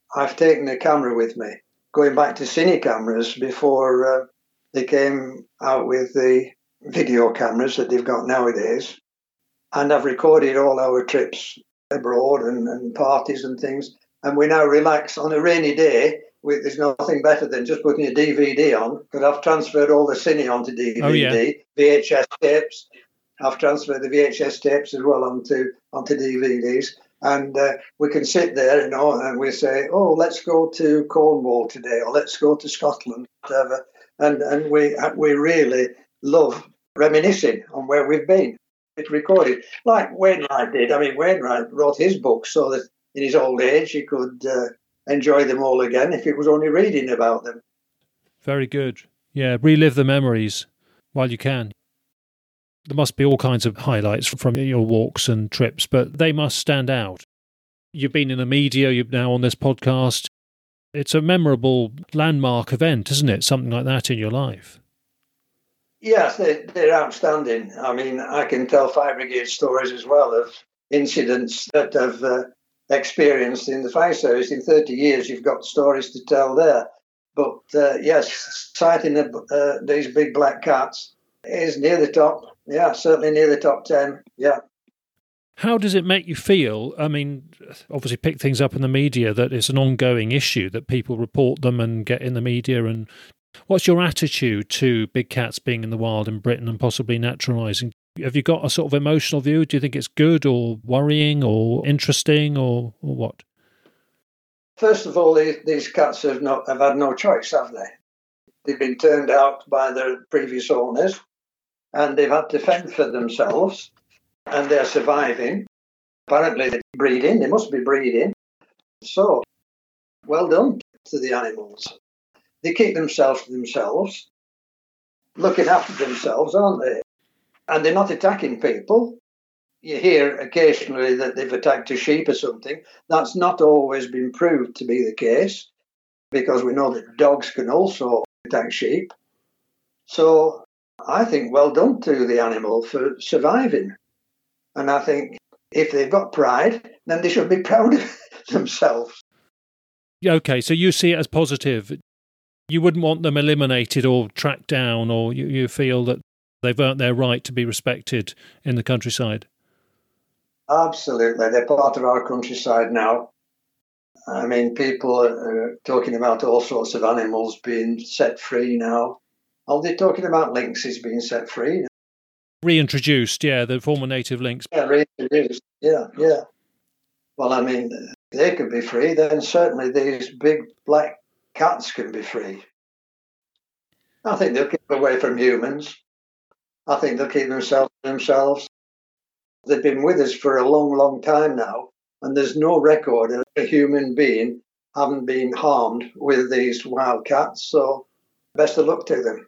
I've taken a camera with me, going back to cine cameras before uh, they came out with the video cameras that they've got nowadays. And I've recorded all our trips abroad and, and parties and things. And we now relax on a rainy day. We, there's nothing better than just putting a D V D on, because I've transferred all the cine onto D V D,
oh, yeah.
V H S tapes. I've transferred the V H S tapes as well onto onto D V Ds. And uh, we can sit there, you know, and we say, oh, let's go to Cornwall today, or let's go to Scotland, whatever. And and we we really love reminiscing on where we've been. It's recorded, like Wainwright did. I mean, Wainwright wrote his books so that in his old age he could uh, enjoy them all again if it was only reading about them.
Very good. Yeah, relive the memories while you can. There must be all kinds of highlights from your walks and trips, but they must stand out. You've been in the media, you're now on this podcast. It's a memorable landmark event, isn't it? Something like that in your life.
Yes, they, they're outstanding. I mean, I can tell fire brigade stories as well of incidents that I've uh, experienced in the fire service. In thirty years, you've got stories to tell there. But uh, yes, sighting of, uh, these big black cats is near the top. Yeah, certainly near the top ten. Yeah.
How does it make you feel? I mean, obviously pick things up in the media, that it's an ongoing issue, that people report them and get in the media. And what's your attitude to big cats being in the wild in Britain and possibly naturalising? Have you got a sort of emotional view? Do you think it's good or worrying or interesting or, or what?
First of all, these, these cats have, not, have had no choice, have they? They've been turned out by their previous owners, and they've had to fend for themselves, and they're surviving. Apparently they're breeding, they must be breeding. So, well done to the animals. They keep themselves to themselves, looking after themselves, aren't they? And they're not attacking people. You hear occasionally that they've attacked a sheep or something. That's not always been proved to be the case, because we know that dogs can also attack sheep. So I think well done to the animal for surviving. And I think if they've got pride, then they should be proud of themselves.
Okay, so you see it as positive. You wouldn't want them eliminated or tracked down, or you, you feel that they've earned their right to be respected in the countryside?
Absolutely. They're part of our countryside now. I mean, people are talking about all sorts of animals being set free now. Are they talking about lynxes being set free?
Reintroduced, yeah, the former native lynx.
Yeah, reintroduced. Yeah, yeah. Well, I mean, they can be free, then certainly these big black cats can be free. I think they'll keep away from humans. I think they'll keep themselves to themselves. They've been with us for a long, long time now, and there's no record of a human being having been harmed with these wild cats, so best of luck to them.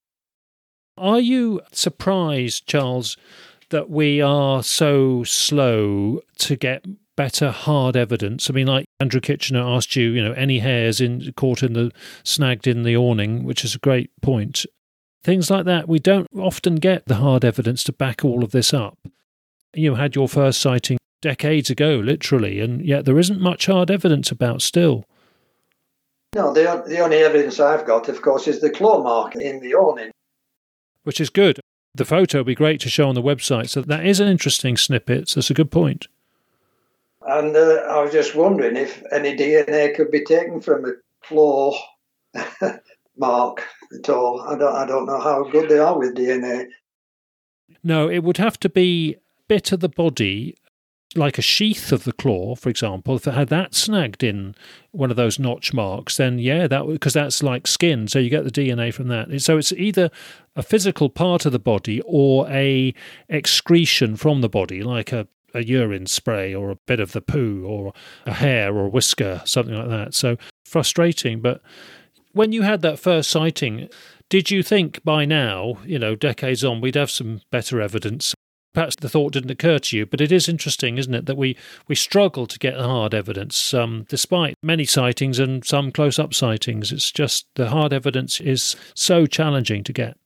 Are you surprised, Charles, that we are so slow to get better hard evidence? I mean, like Andrew Kitchener asked you, you know, any hairs in caught in the snagged in the awning, which is a great point. Things like that, we don't often get the hard evidence to back all of this up. You had your first sighting decades ago, literally, and yet there isn't much hard evidence about still.
No, the, the only evidence I've got, of course, is the claw mark in the awning.
Which is good. The photo would be great to show on the website, so that is an interesting snippet. So that's a good point.
And uh, I was just wondering if any D N A could be taken from a claw mark at all. I don't, I don't know how good they are with D N A.
No, it would have to be a bit of the body, like a sheath of the claw, for example. If it had that snagged in one of those notch marks, then yeah, that because that's like skin, so you get the D N A from that. So it's either a physical part of the body or a excretion from the body, like a, a urine spray or a bit of the poo or a hair or a whisker, something like that. So frustrating. But when you had that first sighting, did you think by now, you know, decades on, we'd have some better evidence? Perhaps the thought didn't occur to you, but it is interesting, isn't it, that we, we struggle to get hard evidence, um, despite many sightings and some close-up sightings. It's just the hard evidence is so challenging to get.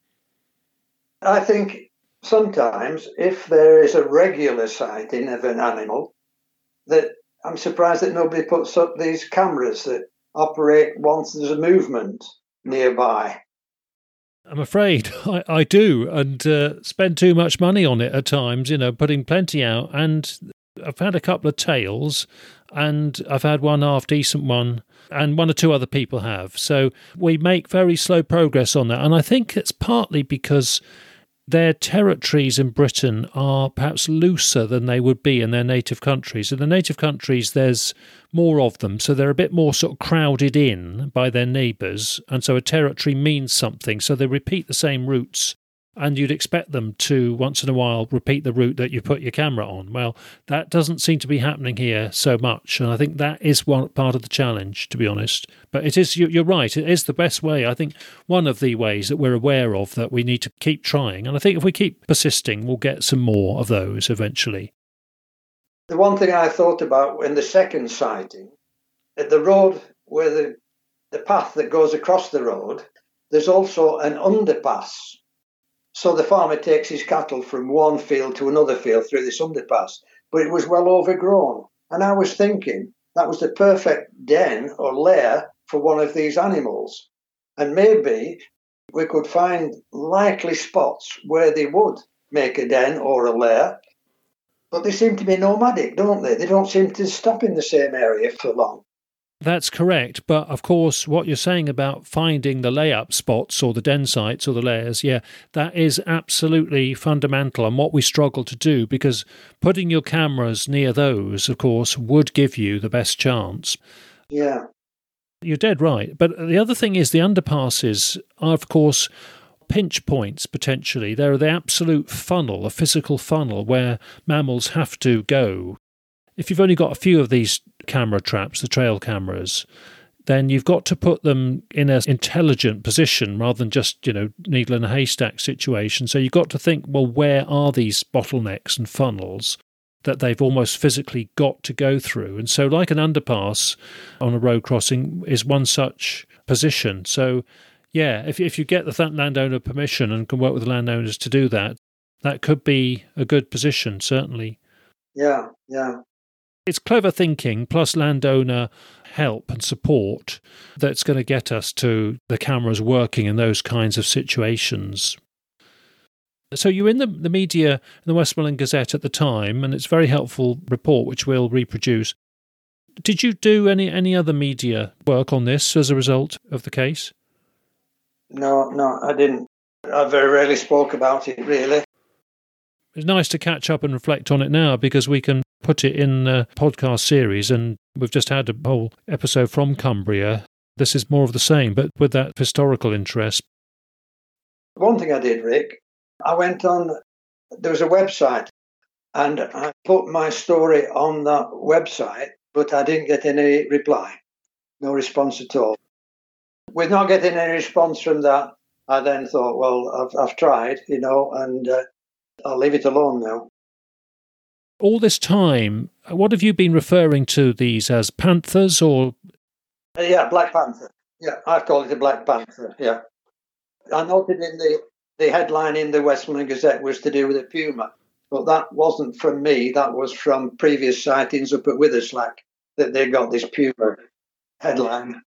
I think sometimes if there is a regular sighting of an animal, that I'm surprised that nobody puts up these cameras that operate once there's a movement nearby.
I'm afraid I, I do, and uh, spend too much money on it at times, you know, putting plenty out. And I've had a couple of tails, and I've had one half decent one, and one or two other people have. So we make very slow progress on that. And I think it's partly because their territories in Britain are perhaps looser than they would be in their native countries. In the native countries, there's more of them, so they're a bit more sort of crowded in by their neighbours, and so a territory means something. So they repeat the same routes, and you'd expect them to, once in a while, repeat the route that you put your camera on. Well, that doesn't seem to be happening here so much, and I think that is one part of the challenge, to be honest. But it is, you're right, it is the best way. I think one of the ways that we're aware of that we need to keep trying, and I think if we keep persisting, we'll get some more of those eventually.
The one thing I thought about in the second sighting, at the road where the, the path that goes across the road, there's also an underpass. So the farmer takes his cattle from one field to another field through this underpass, but it was well overgrown. And I was thinking that was the perfect den or lair for one of these animals. And maybe we could find likely spots where they would make a den or a lair. But they seem to be nomadic, don't they? They don't seem to stop in the same area for long.
That's correct. But of course, what you're saying about finding the lay-up spots or the den sites or the lairs, yeah, that is absolutely fundamental and what we struggle to do, because putting your cameras near those, of course, would give you the best chance.
Yeah.
You're dead right. But the other thing is the underpasses are, of course, pinch points, potentially. They're the absolute funnel, a physical funnel where mammals have to go. If you've only got a few of these camera traps, the trail cameras, then you've got to put them in an intelligent position rather than just, you know, needle in a haystack situation. So you've got to think, well, where are these bottlenecks and funnels that they've almost physically got to go through? And so like an underpass on a road crossing is one such position. So yeah, if if you get the landowner permission and can work with the landowners to do that, that could be a good position, certainly.
Yeah, yeah.
It's clever thinking plus landowner help and support that's going to get us to the cameras working in those kinds of situations. So you were in the, the media, in the Westmoreland Gazette at the time, and it's a very helpful report which we'll reproduce. Did you do any, any other media work on this as a result of the case?
No, no, I didn't. I very rarely spoke about it, really.
It's nice to catch up and reflect on it now because we can put it in a podcast series, and we've just had a whole episode from Cumbria. This is more of the same, but with that historical interest.
One thing I did, Rick, I went on, there was a website, and I put my story on that website, but I didn't get any reply, no response at all. With not getting any response from that, I then thought, well, I've, I've tried, you know, and uh, I'll leave it alone now.
All this time, what have you been referring to these as, panthers or?
Uh, yeah, Black Panther. Yeah, I call it a Black Panther, yeah. I noted in the, the headline in the Westmoreland Gazette was to do with a puma, but that wasn't from me. That was from previous sightings up at Witherslack that they got this puma headline.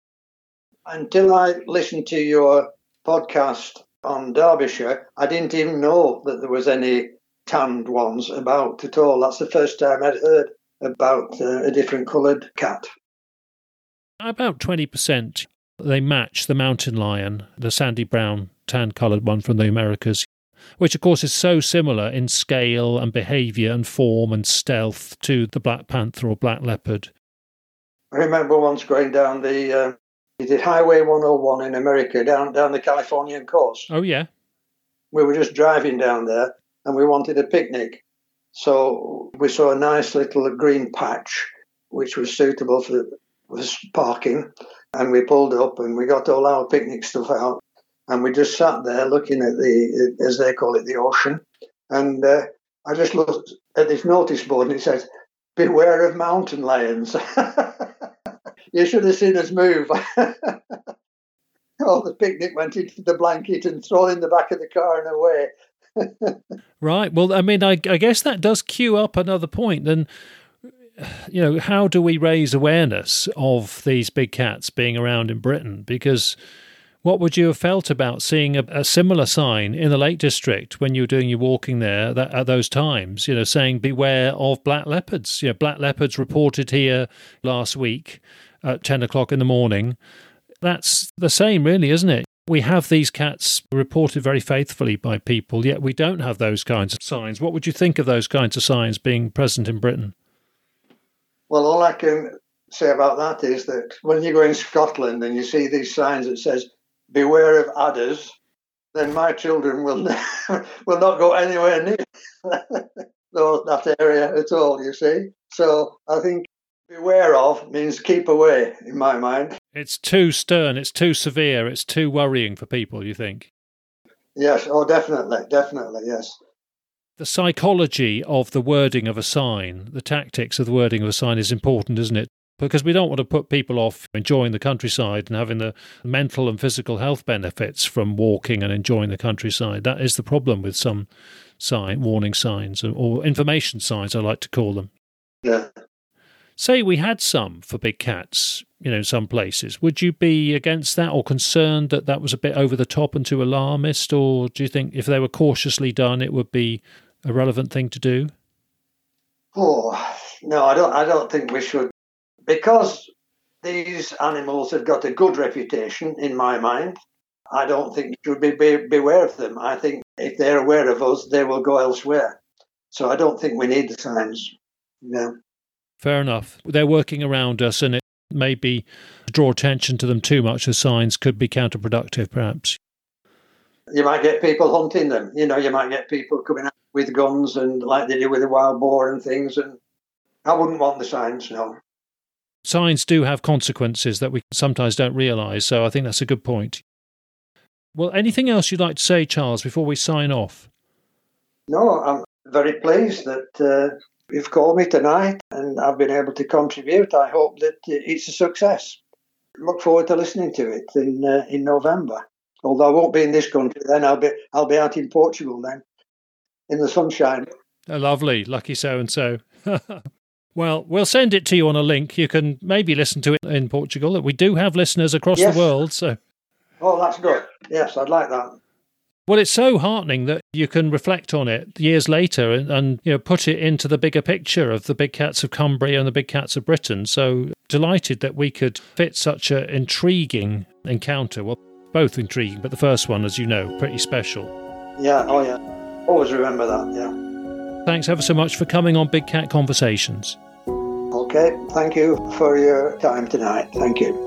Until I listened to your podcast on Derbyshire, I didn't even know that there was any tanned ones about at all. That's the first time I'd heard about uh, a different coloured cat.
About twenty percent. They match the mountain lion, the sandy brown, tan-coloured one from the Americas, which of course is so similar in scale and behaviour and form and stealth to the black panther or black leopard.
I remember once going down the uh, the Highway one oh one in America, down down the Californian coast.
Oh, yeah.
We were just driving down there and we wanted a picnic. So we saw a nice little green patch, which was suitable for, for parking. And we pulled up and we got all our picnic stuff out. And we just sat there looking at the, as they call it, the ocean. And uh, I just looked at this notice board and it says, "Beware of mountain lions." You should have seen us move. All the picnic went into the blanket and thrown in the back of the car and away.
Right. Well, I mean, I, I guess that does cue up another point. And you know, how do we raise awareness of these big cats being around in Britain? Because what would you have felt about seeing a, a similar sign in the Lake District when you were doing your walking there that, at those times, you know, saying beware of black leopards? You know, black leopards reported here last week at ten o'clock in the morning. That's the same, really, isn't it? We have these cats reported very faithfully by people, yet we don't have those kinds of signs. What would you think of those kinds of signs being present in Britain?
Well, all I can say about that is that when you go in Scotland and you see these signs that says, beware of adders, then my children will will not go anywhere near that area at all, you see. So I think beware of means keep away, in my mind.
It's too stern, it's too severe, it's too worrying for people, you think?
Yes, oh, definitely, definitely, yes.
The psychology of the wording of a sign, the tactics of the wording of a sign is important, isn't it? Because we don't want to put people off enjoying the countryside and having the mental and physical health benefits from walking and enjoying the countryside. That is the problem with some sign, warning signs, or information signs, I like to call them.
Yeah.
Say we had some for big cats, you know, in some places. Would you be against that or concerned that that was a bit over the top and too alarmist? Or do you think if they were cautiously done, it would be a relevant thing to do?
Oh, no, I don't, I don't think we should. Because these animals have got a good reputation, in my mind, I don't think we should be, be beware of them. I think if they're aware of us, they will go elsewhere. So I don't think we need the signs. No.
Fair enough. They're working around us, and it may be to draw attention to them too much. The signs could be counterproductive, perhaps.
You might get people hunting them. You know, you might get people coming out with guns and like they do with the wild boar and things. And I wouldn't want the signs, no.
Signs do have consequences that we sometimes don't realise, so I think that's a good point. Well, anything else you'd like to say, Charles, before we sign off?
No, I'm very pleased that uh, you've called me tonight and I've been able to contribute. I hope that it's a success. Look forward to listening to it in uh, in November. Although I won't be in this country then, I'll be I'll be out in Portugal then, in the sunshine.
Oh, lovely, lucky so-and-so. Well, we'll send it to you on a link. You can maybe listen to it in Portugal. We do have listeners across
yes.
the world. So,
oh, that's good. Yes, I'd like that.
Well, it's so heartening that you can reflect on it years later and, and you know put it into the bigger picture of the big cats of Cumbria and the big cats of Britain. So delighted that we could fit such an intriguing encounter. Well, both intriguing, but the first one, as you know, pretty special.
Yeah, oh yeah. Always remember that, yeah.
Thanks ever so much for coming on Big Cat Conversations.
Okay, thank you for your time tonight. Thank you.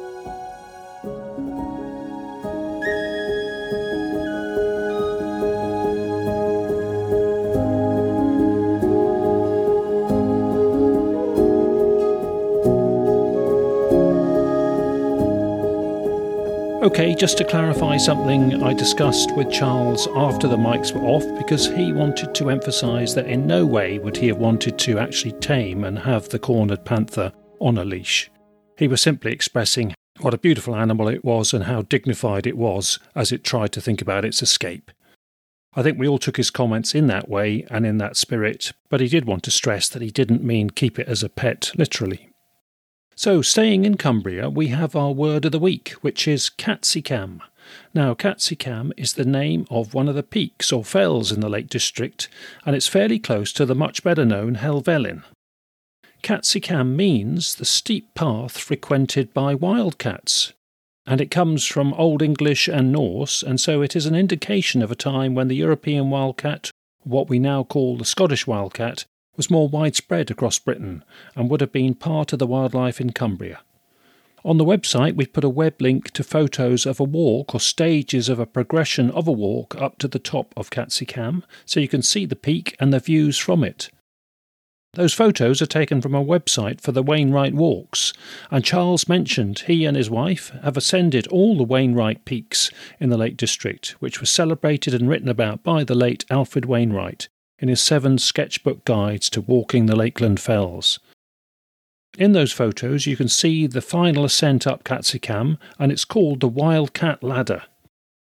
Okay, just to clarify something I discussed with Charles after the mics were off, because he wanted to emphasise that in no way would he have wanted to actually tame and have the cornered panther on a leash. He was simply expressing what a beautiful animal it was and how dignified it was as it tried to think about its escape. I think we all took his comments in that way and in that spirit, but he did want to stress that he didn't mean keep it as a pet, literally. So, staying in Cumbria, we have our word of the week, which is Catsycam. Now, Catsycam is the name of one of the peaks or fells in the Lake District, and it's fairly close to the much better known Helvellyn. Catsycam means the steep path frequented by wildcats, and it comes from Old English and Norse, and so it is an indication of a time when the European wildcat, what we now call the Scottish wildcat, was more widespread across Britain and would have been part of the wildlife in Cumbria. On the website we've put a web link to photos of a walk or stages of a progression of a walk up to the top of Catsycam, so you can see the peak and the views from it. Those photos are taken from a website for the Wainwright Walks, and Charles mentioned he and his wife have ascended all the Wainwright peaks in the Lake District, which was celebrated and written about by the late Alfred Wainwright in his seven sketchbook guides to walking the Lakeland Fells. In those photos you can see the final ascent up Catsycam, and it's called the Wildcat Ladder.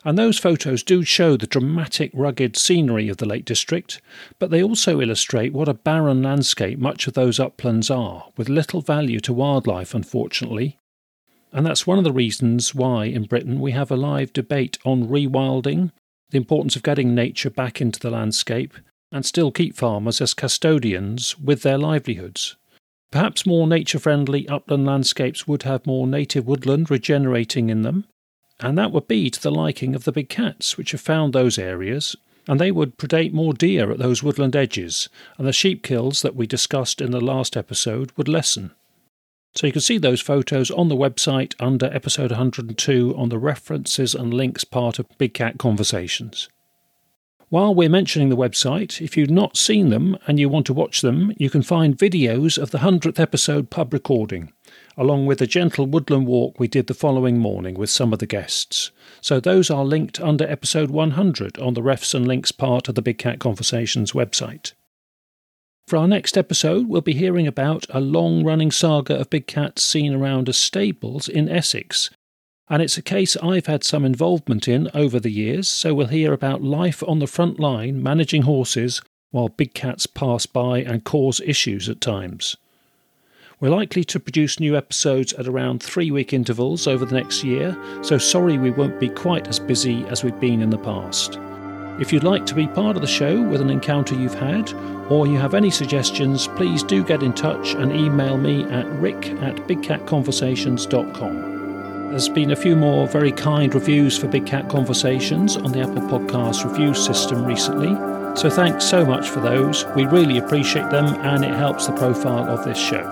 And those photos do show the dramatic, rugged scenery of the Lake District, but they also illustrate what a barren landscape much of those uplands are, with little value to wildlife, unfortunately. And that's one of the reasons why, in Britain, we have a live debate on rewilding, the importance of getting nature back into the landscape, and still keep farmers as custodians with their livelihoods. Perhaps more nature-friendly upland landscapes would have more native woodland regenerating in them, and that would be to the liking of the big cats which have found those areas, and they would predate more deer at those woodland edges, and the sheep kills that we discussed in the last episode would lessen. So you can see those photos on the website under episode one hundred two on the references and links part of Big Cat Conversations. While we're mentioning the website, if you've not seen them and you want to watch them, you can find videos of the hundredth episode pub recording, along with a gentle woodland walk we did the following morning with some of the guests. So those are linked under episode one hundred on the refs and links part of the Big Cat Conversations website. For our next episode, we'll be hearing about a long-running saga of big cats seen around as stables in Essex. And it's a case I've had some involvement in over the years, so we'll hear about life on the front line managing horses while big cats pass by and cause issues at times. We're likely to produce new episodes at around three-week intervals over the next year, so sorry we won't be quite as busy as we've been in the past. If you'd like to be part of the show with an encounter you've had, or you have any suggestions, please do get in touch and email me at rick at big cat conversations dot com. There's been a few more very kind reviews for Big Cat Conversations on the Apple Podcast review system recently, so thanks so much for those. We really appreciate them and it helps the profile of this show.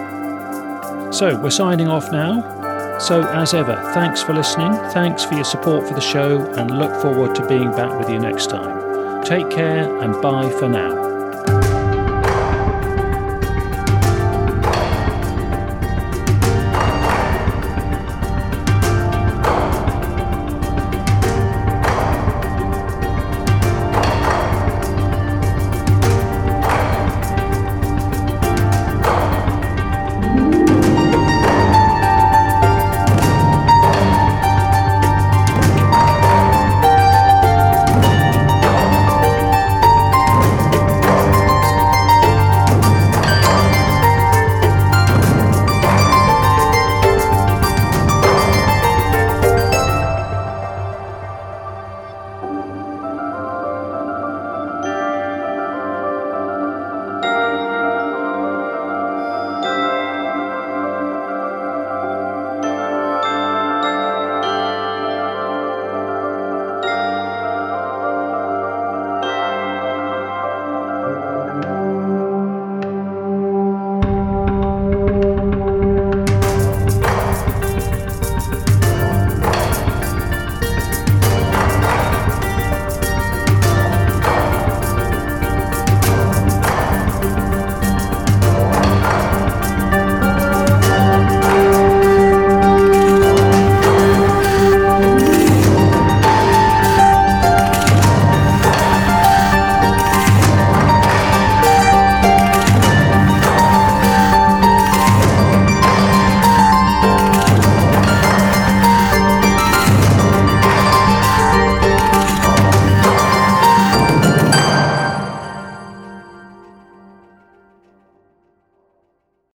So we're signing off now. So as ever, thanks for listening, thanks for your support for the show, and look forward to being back with you next time. Take care and bye for now.